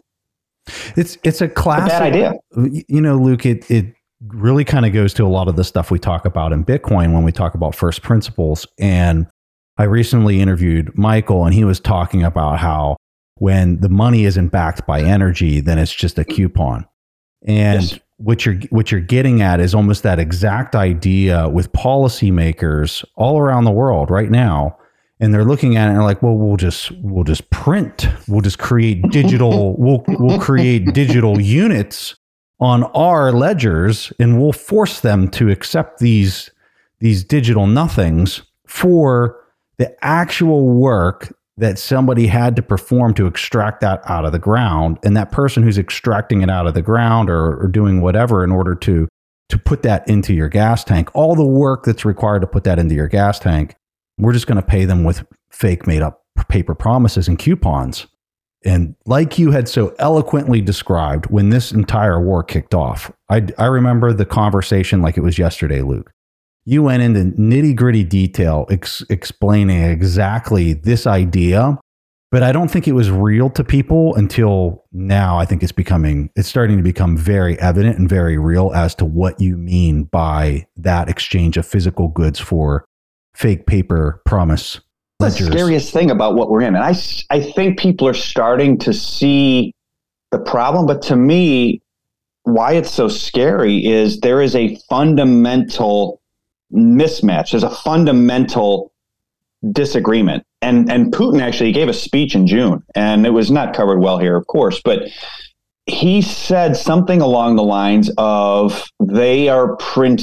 It's a classic bad idea. Luke, it really kind of goes to a lot of the stuff we talk about in Bitcoin when we talk about first principles. And I recently interviewed Michael, and he was talking about how when the money isn't backed by energy, then it's just a coupon. And yes, what you're getting at is almost that exact idea with policymakers all around the world right now. And they're looking at it and they're like, well, we'll just print, we'll just create digital, we'll create digital units on our ledgers, and we'll force them to accept these digital nothings for the actual work that somebody had to perform to extract that out of the ground. And that person who's extracting it out of the ground or doing whatever in order to put that into your gas tank, all the work that's required to put that into your gas tank, we're just going to pay them with fake made up paper promises and coupons. And like you had so eloquently described when this entire war kicked off, I remember the conversation like it was yesterday, Luke. You went into nitty gritty detail explaining exactly this idea, but I don't think it was real to people until now. I think it's starting to become very evident and very real as to what you mean by that exchange of physical goods for fake paper promise ledgers. The scariest thing about what we're in. And I think people are starting to see the problem, but to me, why it's so scary is there is a fundamental mismatch. There's a fundamental disagreement. And Putin actually gave a speech in June, and it was not covered well here, of course, but he said something along the lines of they are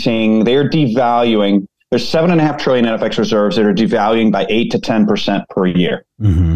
devaluing. There's $7.5 trillion FX reserves that are devaluing by 8 to 10% per year. Mm-hmm.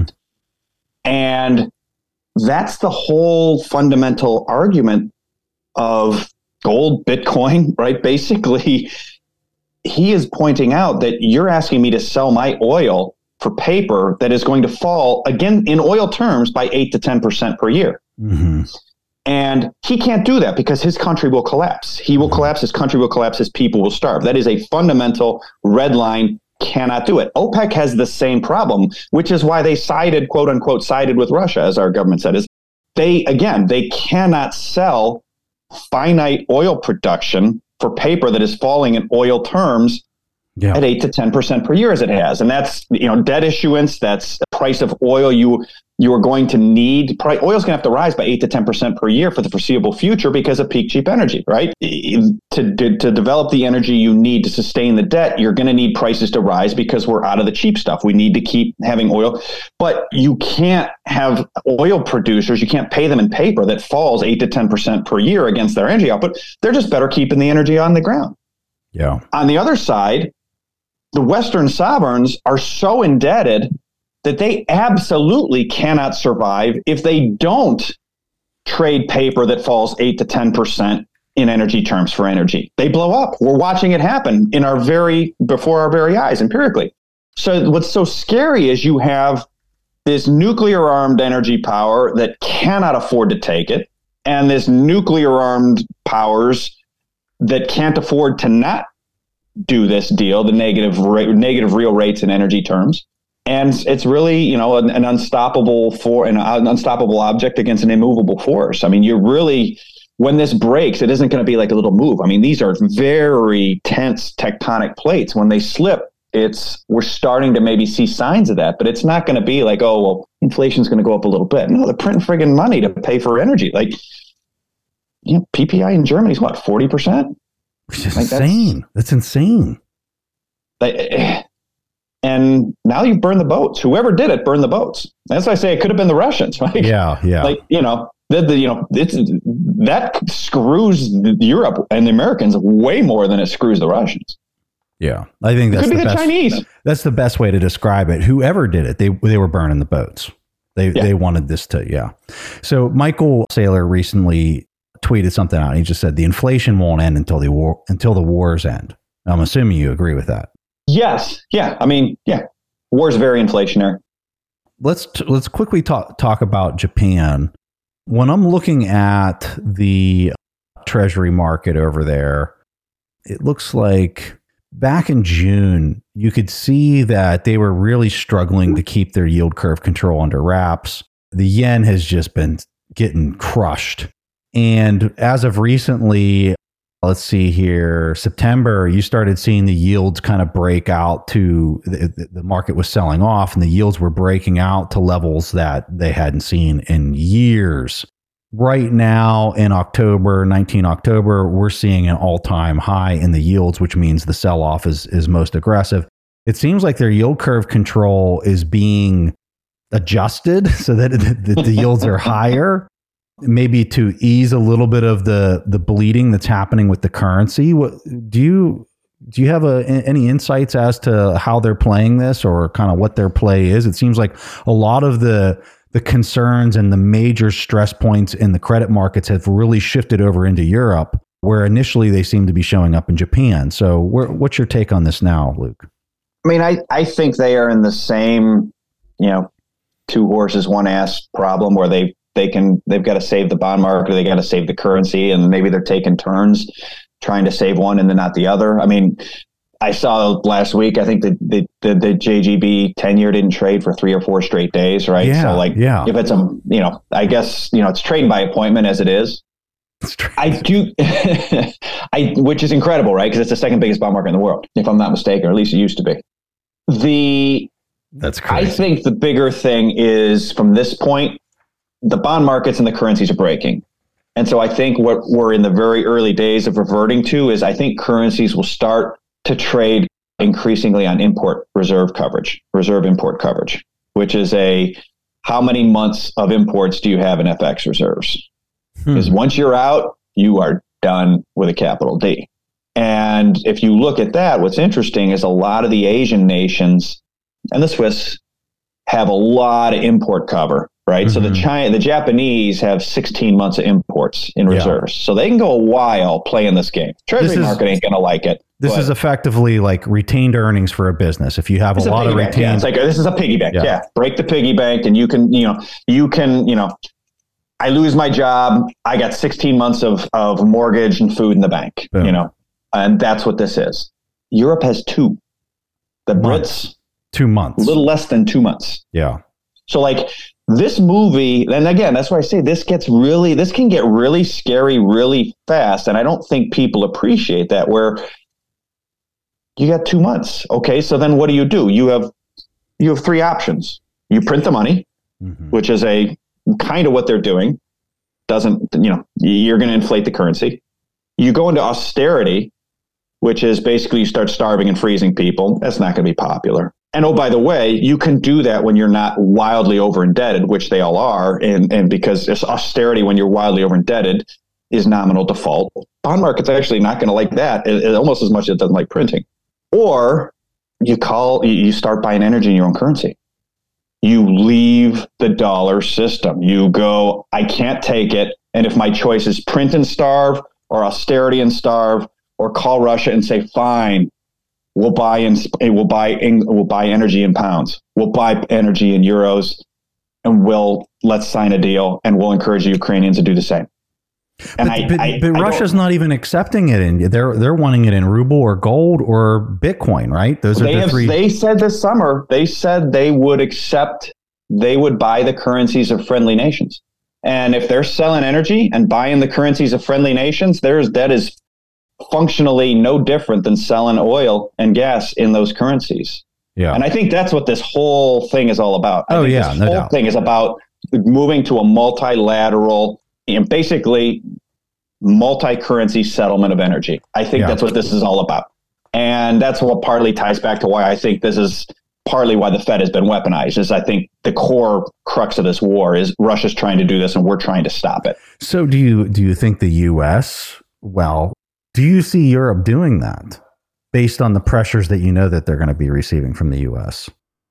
And that's the whole fundamental argument of gold, Bitcoin, right? Basically, he is pointing out that you're asking me to sell my oil for paper that is going to fall, again, in oil terms, by 8 to 10% per year. Mm-hmm. And he can't do that because his country will collapse. He will collapse, his country will collapse, his people will starve. That is a fundamental red line, cannot do it. OPEC has the same problem, which is why they sided, quote unquote, sided with Russia, as our government said, is they cannot sell finite oil production for paper that is falling in oil terms at 8 to 10% per year as it has. And that's, debt issuance, that's price of oil you are going to need. Oil's going to have to rise by 8 to 10% per year for the foreseeable future because of peak cheap energy, right? To develop the energy you need to sustain the debt, you're going to need prices to rise because we're out of the cheap stuff. We need to keep having oil, but you can't have oil producers, you can't pay them in paper that falls 8 to 10% per year against their energy output. They're just better keeping the energy on the ground. Yeah. On the other side, the Western sovereigns are so indebted that they absolutely cannot survive if they don't trade paper that falls 8 to 10% in energy terms for energy. They blow up. We're watching it happen before our very eyes empirically. So what's so scary is you have this nuclear armed energy power that cannot afford to take it, and this nuclear armed powers that can't afford to not do this deal, the negative real rates in energy terms. And it's really, an unstoppable object against an immovable force. I mean, when this breaks, it isn't going to be like a little move. I mean, these are very tense tectonic plates. When they slip, we're starting to maybe see signs of that, but it's not going to be like, oh, well, inflation's going to go up a little bit. No, they're printing friggin' money to pay for energy. Like, PPI in Germany is what, 40%? Which is insane. That's insane. And now you burn the boats. Whoever did it burned the boats. That's why I say it could have been the Russians. Like, yeah. That screws Europe and the Americans way more than it screws the Russians. Yeah, I think that's the Chinese. That's the best way to describe it. Whoever did it, they were burning the boats. They wanted this to, yeah. So Michael Saylor recently tweeted something out. And he just said the inflation won't end until the wars end. I'm assuming you agree with that. Yes. Yeah. I mean, yeah. War's very inflationary. Let's quickly talk about Japan. When I'm looking at the treasury market over there, it looks like back in June, you could see that they were really struggling to keep their yield curve control under wraps. The yen has just been getting crushed. And as of recently, let's see here, September, you started seeing the yields kind of break out to the market was selling off and the yields were breaking out to levels that they hadn't seen in years. Right now in October, 19 October, we're seeing an all-time high in the yields, which means the sell-off is most aggressive. It seems like their yield curve control is being adjusted so that the yields are higher. Maybe to ease a little bit of the bleeding that's happening with the currency. What do you have any insights as to how they're playing this or kind of what their play is? It seems like a lot of the concerns and the major stress points in the credit markets have really shifted over into Europe, where initially they seem to be showing up in Japan. So what's your take on this now, Luke? I mean, I think they are in the same, two horses, one ass problem where they've got to save the bond market, or they got to save the currency, and maybe they're taking turns trying to save one and then not the other. I mean, I saw last week, I think the JGB 10-year didn't trade for 3 or 4 straight days, right? Yeah, so if it's I guess, it's trading by appointment as it is. I do, which is incredible, right? Because it's the second biggest bond market in the world, if I'm not mistaken, or at least it used to be. That's crazy. I think the bigger thing is from this point, the bond markets and the currencies are breaking. And so I think what we're in the very early days of reverting to is I think currencies will start to trade increasingly on reserve import coverage, which is how many months of imports do you have in FX reserves? Because once you're out, you are done with a capital D. And if you look at that, what's interesting is a lot of the Asian nations and the Swiss have a lot of import cover. Right. Mm-hmm. So the Japanese have 16 months of imports in reserves. So they can go a while playing this game. Treasury market ain't going to like it. This is effectively like retained earnings for a business. If you have a lot of retained. Yeah, it's like, this is a piggy bank. Yeah. Break the piggy bank and you can, I lose my job. I got 16 months of mortgage and food in the bank, Boom. And that's what this is. Europe has 2. The Brits, 2 months, a little less than 2 months. Yeah. So this movie, and again, that's why I say this can get really scary really fast. And I don't think people appreciate that, where you got 2 months. Okay. So then what do? You have 3 options. You print the money, which is a kind of what they're doing. You're going to inflate the currency. You go into austerity, which is basically you start starving and freezing people. That's not going to be popular. And oh, by the way, you can do that when you're not wildly over indebted, which they all are. And because it's austerity when you're wildly over indebted is nominal default. Bond market's actually not going to like that almost as much as it doesn't like printing. Or you start buying energy in your own currency. You leave the dollar system. You go, I can't take it. And if my choice is print and starve or austerity and starve, or call Russia and say, fine, we'll buy energy in pounds. We'll buy energy in euros, and let's sign a deal, and we'll encourage the Ukrainians to do the same. And but Russia's not even accepting it they're wanting it in ruble or gold or Bitcoin, right? Those are the three. They said this summer, they would buy the currencies of friendly nations. And if they're selling energy and buying the currencies of friendly nations, that is functionally no different than selling oil and gas in those currencies. Yeah. And I think that's what this whole thing is all about. This whole thing is about moving to a multilateral, basically multi-currency settlement of energy. I think that's what this is all about. And that's what partly ties back to why I think this is partly why the Fed has been weaponized. Is I think the core crux of this war is Russia's trying to do this and we're trying to stop it. So do you think the U.S., do you see Europe doing that based on the pressures that that they're going to be receiving from the U.S.?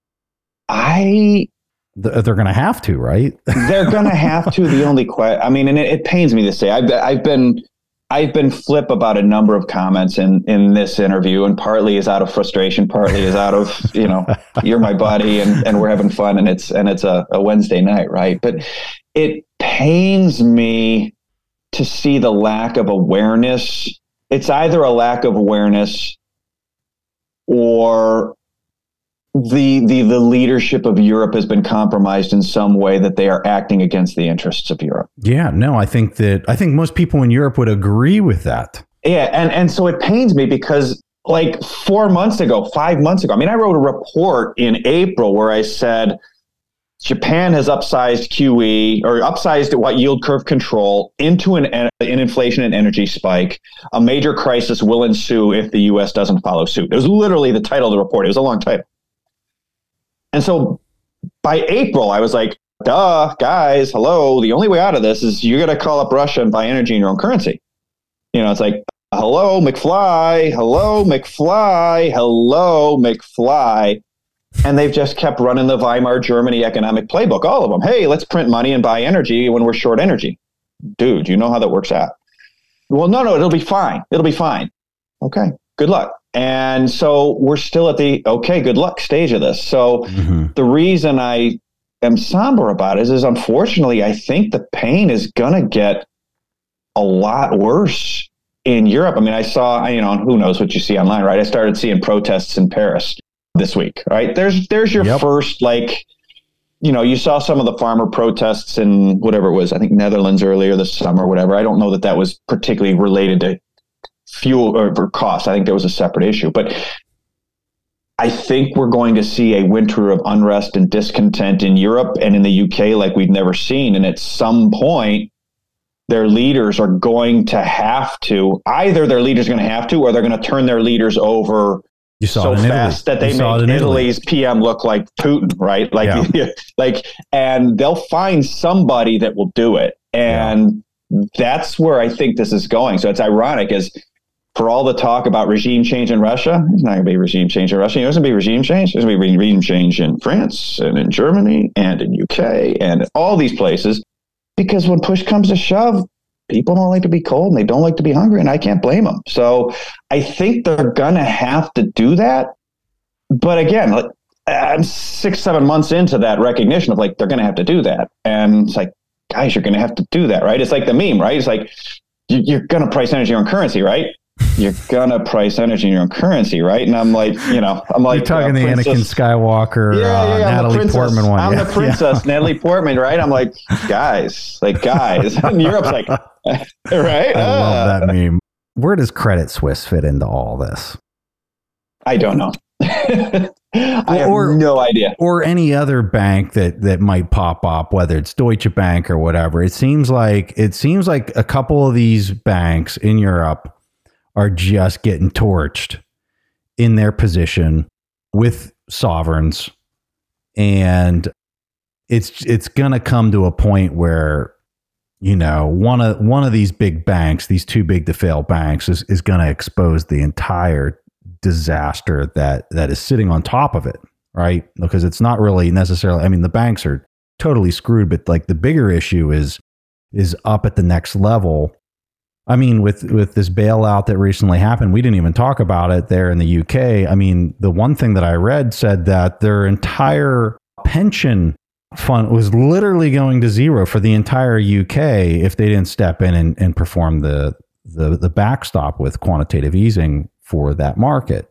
They're going to have to, right? They're going to have to. The only question, and it pains me to say, I've been flip about a number of comments in this interview, and partly is out of frustration, partly is out of you're my buddy and we're having fun, and it's a Wednesday night, right? But it pains me to see the lack of awareness. It's either a lack of awareness or the leadership of Europe has been compromised in some way, that they are acting against the interests of Europe. Yeah, no, I think most people in Europe would agree with that. Yeah, and so it pains me because 5 months ago, I wrote a report in April where I said Japan has upsized QE or upsized what yield curve control into an inflation and energy spike. A major crisis will ensue if the U.S. doesn't follow suit. It was literally the title of the report. It was a long title. And so by April, I was like, duh, guys, hello. The only way out of this is you got to call up Russia and buy energy in your own currency. It's like, hello, McFly. Hello, McFly. Hello, McFly. And they've just kept running the Weimar Germany economic playbook, all of them. Hey, let's print money and buy energy when we're short energy. Dude, you know how that works out. Well, no, it'll be fine. It'll be fine. Okay, good luck. And so we're still at the good luck stage of this. So the reason I am somber about it is unfortunately, I think the pain is going to get a lot worse in Europe. I saw, who knows what you see online, right? I started seeing protests in Paris this week, right? There's your first, you saw some of the farmer protests in whatever it was, I think Netherlands earlier this summer, whatever. I don't know that was particularly related to fuel or cost. I think that was a separate issue, but I think we're going to see a winter of unrest and discontent in Europe and in the UK like we've never seen. And at some point, their leaders are going to have to, either their leaders are going to have to, or they're going to turn their leaders over so fast that they make Italy's PM look like Putin, right? And they'll find somebody that will do it. And that's where I think this is going. So it's ironic, is for all the talk about regime change in Russia, it's not going to be regime change in Russia. There's going to be regime change. There's going to be regime change in France and in Germany and in UK and all these places, because when push comes to shove, people don't like to be cold and they don't like to be hungry, and I can't blame them. So I think they're going to have to do that. But again, I'm 6-7 months into that recognition of they're going to have to do that. And it's like, guys, you're going to have to do that, right? It's like the meme, right? It's like, you're going to price energy on currency, right? You're going to price energy in your own currency, right? And I'm like, you're talking the Anakin Skywalker, Natalie Portman one. I'm the princess, Natalie Portman, right? I'm like, guys. And Europe's like, right? I love that meme. Where does Credit Suisse fit into all this? I don't know. I have no idea. Or any other bank that might pop up, whether it's Deutsche Bank or whatever. It seems like a couple of these banks in Europe are just getting torched in their position with sovereigns, and it's gonna come to a point where, you know, one of these big banks, these too big to fail banks, is gonna expose the entire disaster that is sitting on top of it, right? Because it's not really necessarily, I mean, the banks are totally screwed, but like the bigger issue is up at the next level. I mean, with this bailout that recently happened, we didn't even talk about it there in the UK. I mean, the one thing that I read said that their entire pension fund was literally going to zero for the entire UK if they didn't step in and perform the backstop with quantitative easing for that market.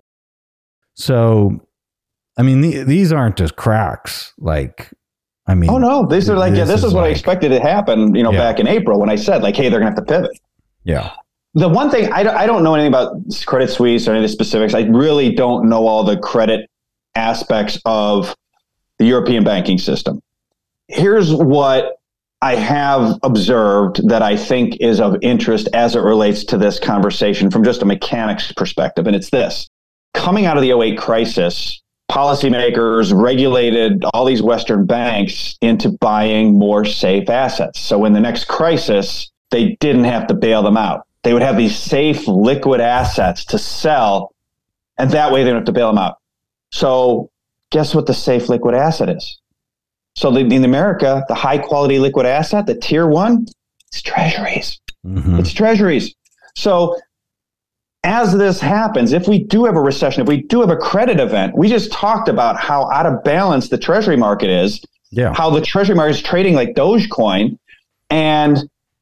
So, I mean, these aren't just cracks. Like, I mean, oh no, these are like, this is what I expected to happen, you know, back in April when I said like, hey, they're gonna have to pivot. Yeah. The one thing I don't know anything about Credit Suisse or any of the specifics. I really don't know all the credit aspects of the European banking system. Here's what I have observed that I think is of interest as it relates to this conversation from just a mechanics perspective. And it's this: coming out of the 2008 crisis, policymakers regulated all these Western banks into buying more safe assets. So in the next crisis, they didn't have to bail them out. They would have these safe liquid assets to sell, and that way they don't have to bail them out. So guess what the safe liquid asset is? So in America, the high quality liquid asset, the tier one, it's treasuries. Mm-hmm. It's treasuries. So as this happens, if we do have a recession, if we do have a credit event, we just talked about how out of balance the treasury market is, how the treasury market is trading like Dogecoin. And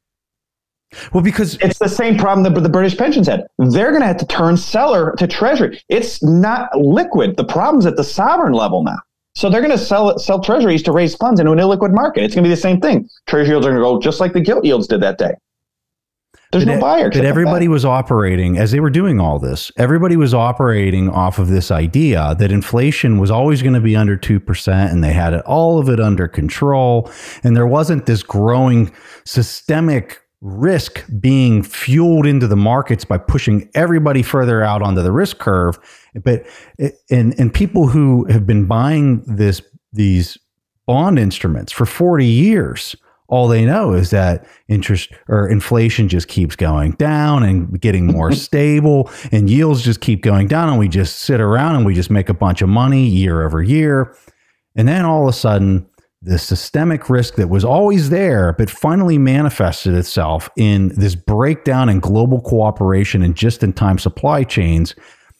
well, because it's the same problem that the British pensions had. They're going to have to turn seller to treasury. It's not liquid. The problem's at the sovereign level now. So they're going to sell treasuries to raise funds into an illiquid market. It's going to be the same thing. Treasury yields are going to go just like the gilt yields did that day. There's no buyer. But everybody was operating, as they were doing all this, everybody was operating off of this idea that inflation was always going to be under 2%, and they had all of it under control. And there wasn't this growing systemic risk being fueled into the markets by pushing everybody further out onto the risk curve. But and people who have been buying these bond instruments for 40 years, all they know is that interest or inflation just keeps going down and getting more stable, and yields just keep going down, and we just sit around and we just make a bunch of money year over year. And then all of a sudden, the systemic risk that was always there, but finally manifested itself in this breakdown in global cooperation and just-in-time supply chains,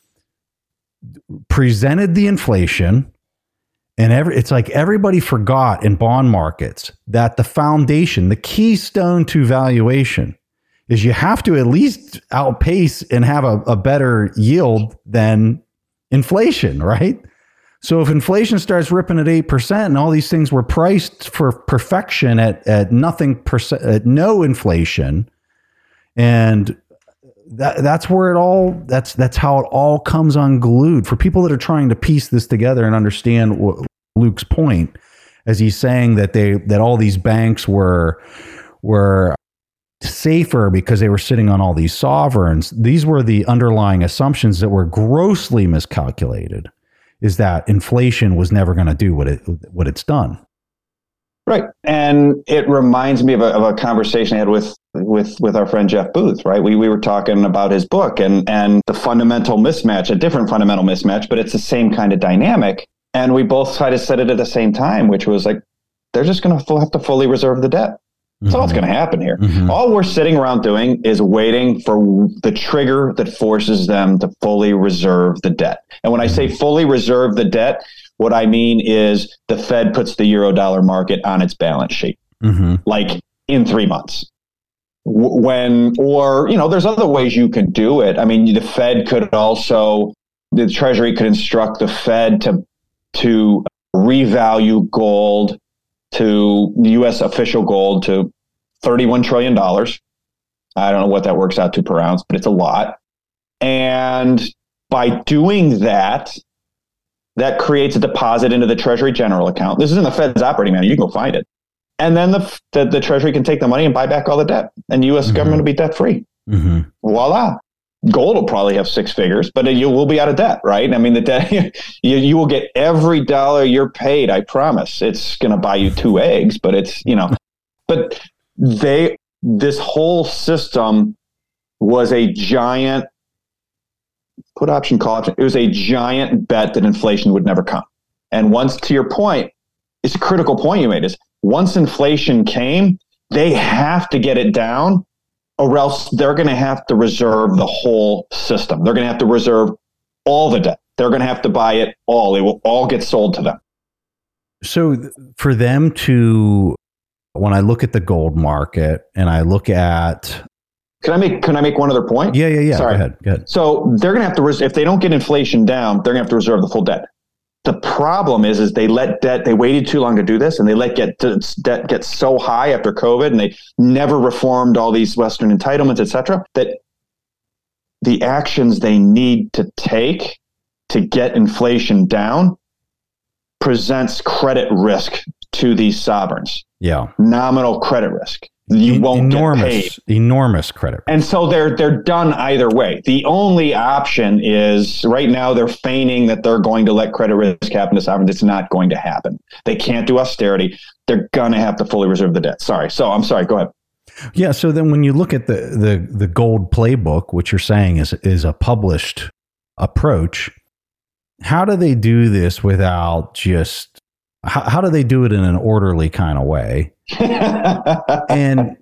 presented the inflation. And it's like everybody forgot in bond markets that the foundation, the keystone to valuation, is you have to at least outpace and have a better yield than inflation, right? So if inflation starts ripping at 8% and all these things were priced for perfection at nothing percent, at no inflation, and that's where it all that's how it all comes unglued for people that are trying to piece this together and understand what Luke's point, as he's saying that all these banks were safer because they were sitting on all these sovereigns. These were the underlying assumptions that were grossly miscalculated. Is that inflation was never going to do what it's done. Right. And it reminds me of a conversation I had with our friend Jeff Booth, right? We were talking about his book and the fundamental mismatch, a different fundamental mismatch, but it's the same kind of dynamic. And we both tried to set it at the same time, which was like, they're just going to have to fully reserve the debt. That's all that's going to happen here. Mm-hmm. All we're sitting around doing is waiting for the trigger that forces them to fully reserve the debt. And when I say fully reserve the debt, what I mean is the Fed puts the Eurodollar market on its balance sheet, like in 3 months. There's other ways you can do it. I mean, the Fed could also, the Treasury could instruct the Fed to revalue gold, to U.S. official gold, to $31 trillion. I don't know what that works out to per ounce, but it's a lot. And by doing that, that creates a deposit into the Treasury General account. This is in the Fed's operating manual. You can go find it. And then the Treasury can take the money and buy back all the debt, and the U.S. government will be debt free. Voila. Gold will probably have six figures, but you will be out of debt, right? I mean, the debt, you will get every dollar you're paid. I promise. It's going to buy you 2 eggs, but it's, but this whole system was a giant put option, call option. It was a giant bet that inflation would never come. And once, to your point, it's a critical point you made, is once inflation came, they have to get it down, or else they're going to have to reserve the whole system. They're going to have to reserve all the debt. They're going to have to buy it all. It will all get sold to them. So for them to, when I look at the gold market and I look at... Can I make one other point? Yeah. Sorry. Go ahead. So they're going to have to, if they don't get inflation down, they're going to have to reserve the full debt. The problem is they waited too long to do this, and they let debt get so high after COVID, and they never reformed all these Western entitlements, et cetera, that the actions they need to take to get inflation down presents credit risk to these sovereigns. Yeah. Nominal credit risk. You won't get paid. Enormous credit. And so they're done either way. The only option is, right now they're feigning that they're going to let credit risk happen to sovereigns. It's not going to happen. They can't do austerity. They're going to have to fully reserve the debt. Sorry. So I'm sorry. Go ahead. Yeah. So then when you look at the gold playbook, which you're saying is a published approach, how do they do this without just, how do they do it in an orderly kind of way? and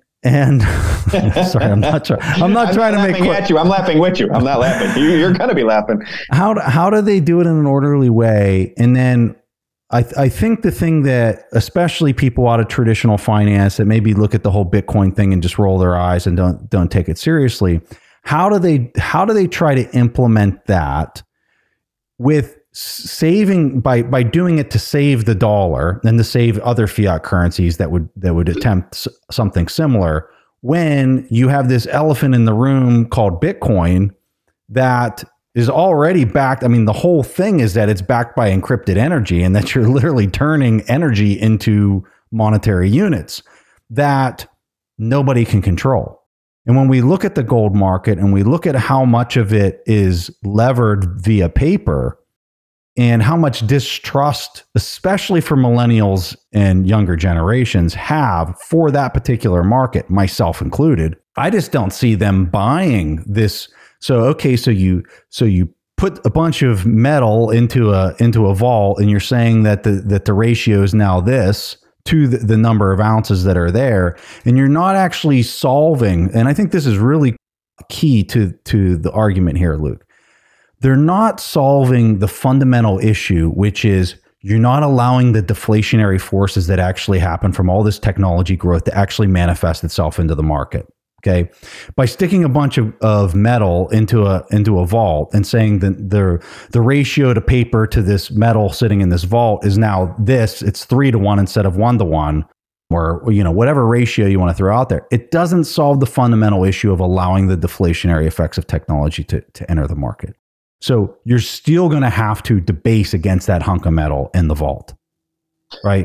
sorry, I'm not trying to make at you. I'm laughing with you. I'm not laughing. You're going to be laughing. How do they do it in an orderly way? And then I think the thing that especially people out of traditional finance that maybe look at the whole Bitcoin thing and just roll their eyes and don't take it seriously, how do they try to implement that with saving by doing it to save the dollar and to save other fiat currencies that would attempt something similar, when you have this elephant in the room called Bitcoin that is already backed? I mean, the whole thing is that it's backed by encrypted energy, and that you're literally turning energy into monetary units that nobody can control. And when we look at the gold market and we look at how much of it is levered via paper, and how much distrust, especially for millennials and younger generations, have for that particular market, myself included, I just don't see them buying this. So you put a bunch of metal into a vault, and you're saying that the ratio is now this to the number of ounces that are there, and you're not actually solving. And I think this is really key to the argument here, Luke. They're not solving the fundamental issue, which is you're not allowing the deflationary forces that actually happen from all this technology growth to actually manifest itself into the market. Okay, by sticking a bunch of metal into a vault and saying that the ratio to paper to this metal sitting in this vault is now this, it's 3-to-1 instead of 1-to-1, or whatever ratio you want to throw out there. It doesn't solve the fundamental issue of allowing the deflationary effects of technology to enter the market. So you're still going to have to debase against that hunk of metal in the vault, right?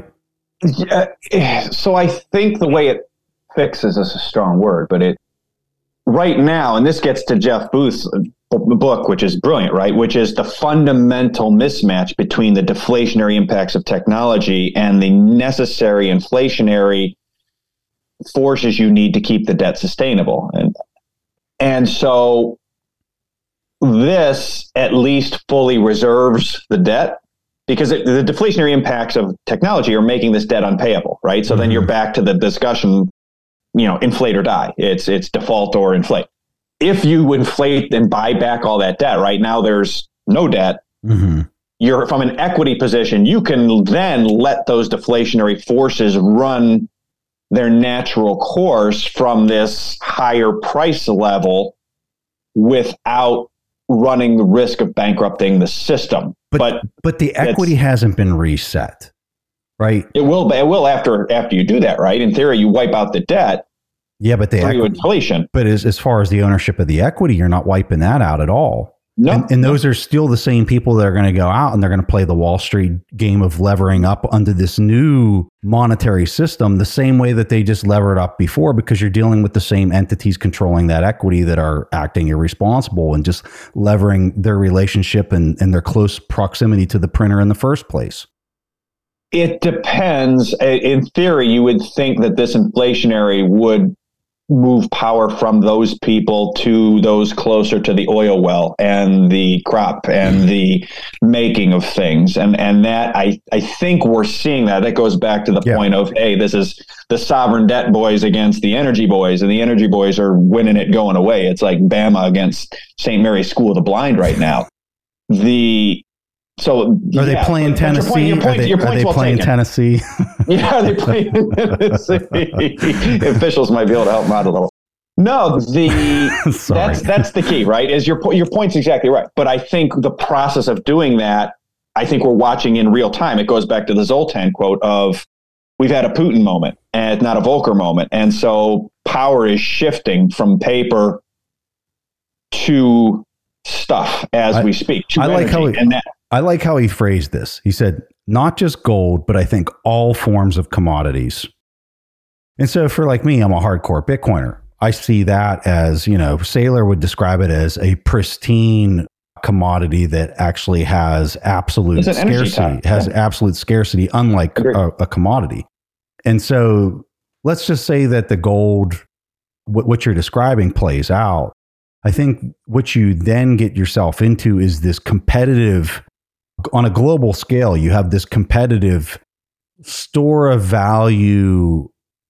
Yeah, so I think the way it fixes is a strong word, but it right now, and this gets to Jeff Booth's book, which is brilliant, right? Which is the fundamental mismatch between the deflationary impacts of technology and the necessary inflationary forces you need to keep the debt sustainable. And so this at least fully reserves the debt, because the deflationary impacts of technology are making this debt unpayable, right? So then you're back to the discussion, inflate or die. It's default or inflate. If you inflate and buy back all that debt, right now there's no debt. You're from an equity position. You can then let those deflationary forces run their natural course from this higher price level without running the risk of bankrupting the system. But the equity hasn't been reset, right? It will after you do that, right? In theory, you wipe out the debt. Yeah, but the inflation. But as far as the ownership of the equity, you're not wiping that out at all. No. And those are still the same people that are going to go out and they're going to play the Wall Street game of levering up under this new monetary system, the same way that they just levered up before, because you're dealing with the same entities controlling that equity that are acting irresponsible and just levering their relationship and their close proximity to the printer in the first place. It depends. In theory, you would think that this inflationary would move power from those people to those closer to the oil well and the crop and the making of things. And that I think we're seeing that. That goes back to the point of, hey, this is the sovereign debt boys against the energy boys, and the energy boys are winning it going away. It's like Bama against St. Mary's School of the Blind right now. Are they playing Tennessee? Are they playing Tennessee? Yeah, are they playing Tennessee? Officials might be able to help them out a little. No, that's the key, right? Is your point's exactly right. But I think the process of doing that, I think we're watching in real time. It goes back to the Zoltan quote of, we've had a Putin moment and not a Volcker moment. And so power is shifting from paper to stuff as we speak. I like how he phrased this. He said, not just gold, but I think all forms of commodities. And so for like me, I'm a hardcore Bitcoiner. I see that as, Saylor would describe it as a pristine commodity that actually has absolute scarcity, unlike a commodity. And so let's just say that the gold, what you're describing, plays out. I think what you then get yourself into is this competitive, on a global scale, you have this competitive store of value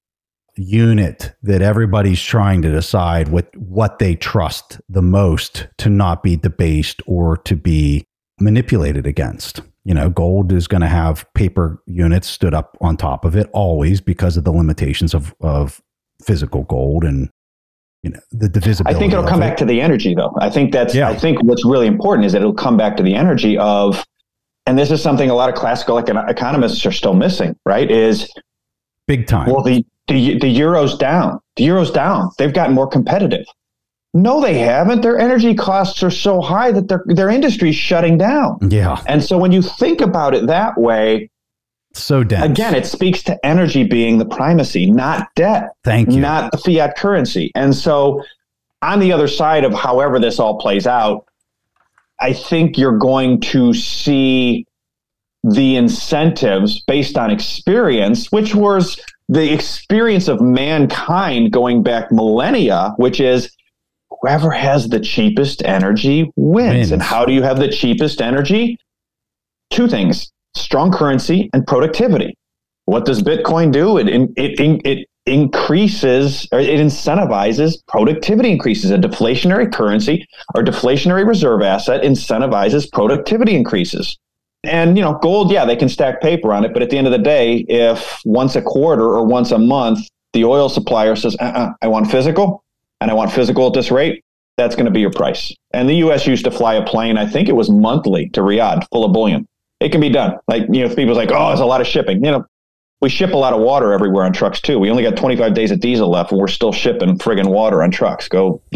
unit that everybody's trying to decide what they trust the most to not be debased or to be manipulated against. Gold is going to have paper units stood up on top of it always because of the limitations of physical gold and the divisibility. I think it'll come back to the energy, though. I think what's really important is that it'll come back to the energy of, and this is something a lot of classical economists are still missing, right? Is big time. Well, the euro's down. The euro's down. They've gotten more competitive. No, they haven't. Their energy costs are so high that their industry's shutting down. Yeah. And so when you think about it that way, so dense. Again, it speaks to energy being the primacy, not debt. Thank you. Not the fiat currency. And so on the other side of however this all plays out, I think you're going to see the incentives based on experience, which was the experience of mankind going back millennia, which is whoever has the cheapest energy wins. And how do you have the cheapest energy? Two things. Strong currency and productivity. What does Bitcoin do? It increases, or it incentivizes productivity increases. A deflationary currency or deflationary reserve asset incentivizes productivity increases. And, gold, they can stack paper on it. But at the end of the day, if once a quarter or once a month, the oil supplier says, I want physical, and I want physical at this rate, that's going to be your price. And the U.S. used to fly a plane, I think it was monthly, to Riyadh, full of bullion. It can be done. Like, people's like, oh, it's a lot of shipping. We ship a lot of water everywhere on trucks too. We only got 25 days of diesel left and we're still shipping friggin' water on trucks.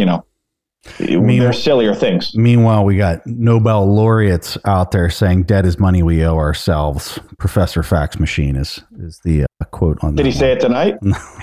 There's sillier things. Meanwhile, we got Nobel laureates out there saying debt is money we owe ourselves. Professor Fax Machine is the quote on that. Did he say it tonight?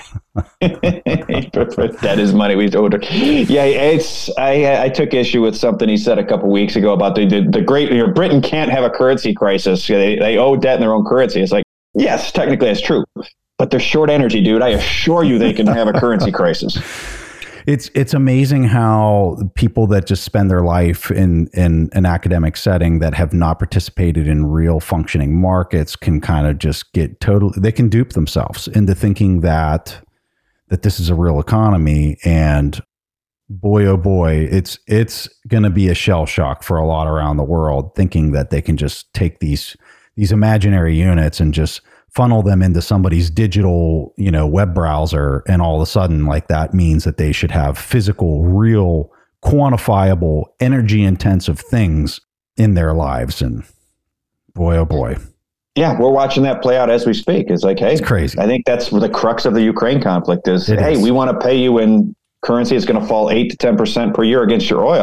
Debt is money we owe. Yeah, I took issue with something he said a couple weeks ago about the great, Britain can't have a currency crisis. They owe debt in their own currency. It's like, yes, technically that's true, but they're short energy, dude. I assure you they can have a currency crisis. It's amazing how people that just spend their life in an academic setting that have not participated in real functioning markets can kind of just they can dupe themselves into thinking that this is a real economy. And boy, oh boy, it's going to be a shell shock for a lot around the world, thinking that they can just take these imaginary units and just funnel them into somebody's digital, web browser. And all of a sudden, like, that means that they should have physical, real, quantifiable, energy intensive things in their lives. And boy, oh boy. Yeah, we're watching that play out as we speak. It's like, hey, it's crazy. I think that's the crux of the Ukraine conflict is, we want to pay you in currency that's going to fall 8 to 10% per year against your oil.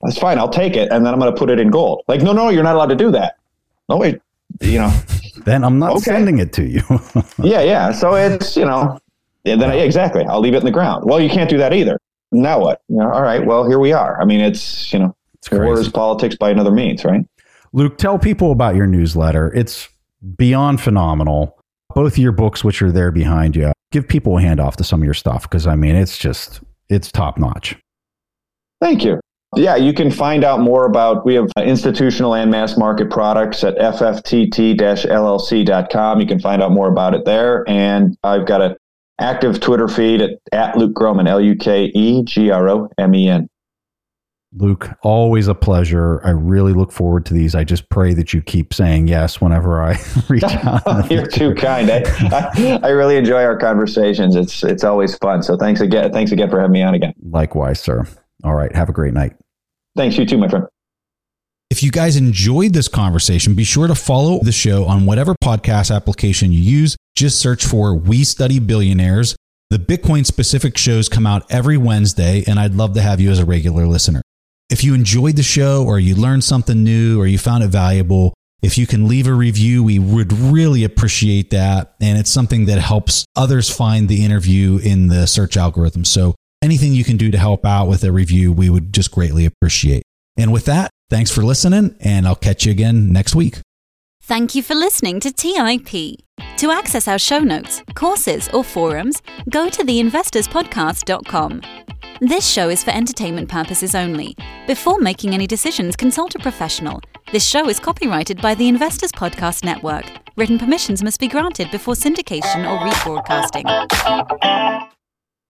That's fine. I'll take it. And then I'm going to put it in gold. Like, no, you're not allowed to do that. No, wait, Then I'm not sending it to you. Yeah. So it's, exactly. I'll leave it in the ground. Well, you can't do that either. Now what? All right, well, here we are. I mean, it's war is politics by another means, right? Luke, tell people about your newsletter. It's beyond phenomenal. Both of your books, which are there behind you, give people a handoff to some of your stuff because, I mean, it's top notch. Thank you. Yeah, you can find out more about, we have institutional and mass market products at fftt-llc.com. You can find out more about it there. And I've got an active Twitter feed at Luke Gromen, LUKEGROMEN. Luke, always a pleasure. I really look forward to these. I just pray that you keep saying yes whenever I reach out. You're too kind. I really enjoy our conversations. It's always fun. So thanks again for having me on again. Likewise, sir. All right. Have a great night. Thanks. You too, my friend. If you guys enjoyed this conversation, be sure to follow the show on whatever podcast application you use. Just search for We Study Billionaires. The Bitcoin specific shows come out every Wednesday, and I'd love to have you as a regular listener. If you enjoyed the show or you learned something new or you found it valuable, if you can leave a review, we would really appreciate that. And it's something that helps others find the interview in the search algorithm. So anything you can do to help out with a review, we would just greatly appreciate. And with that, thanks for listening, and I'll catch you again next week. Thank you for listening to TIP. To access our show notes, courses, or forums, go to theinvestorspodcast.com. This show is for entertainment purposes only. Before making any decisions, consult a professional. This show is copyrighted by the Investors Podcast Network. Written permissions must be granted before syndication or rebroadcasting.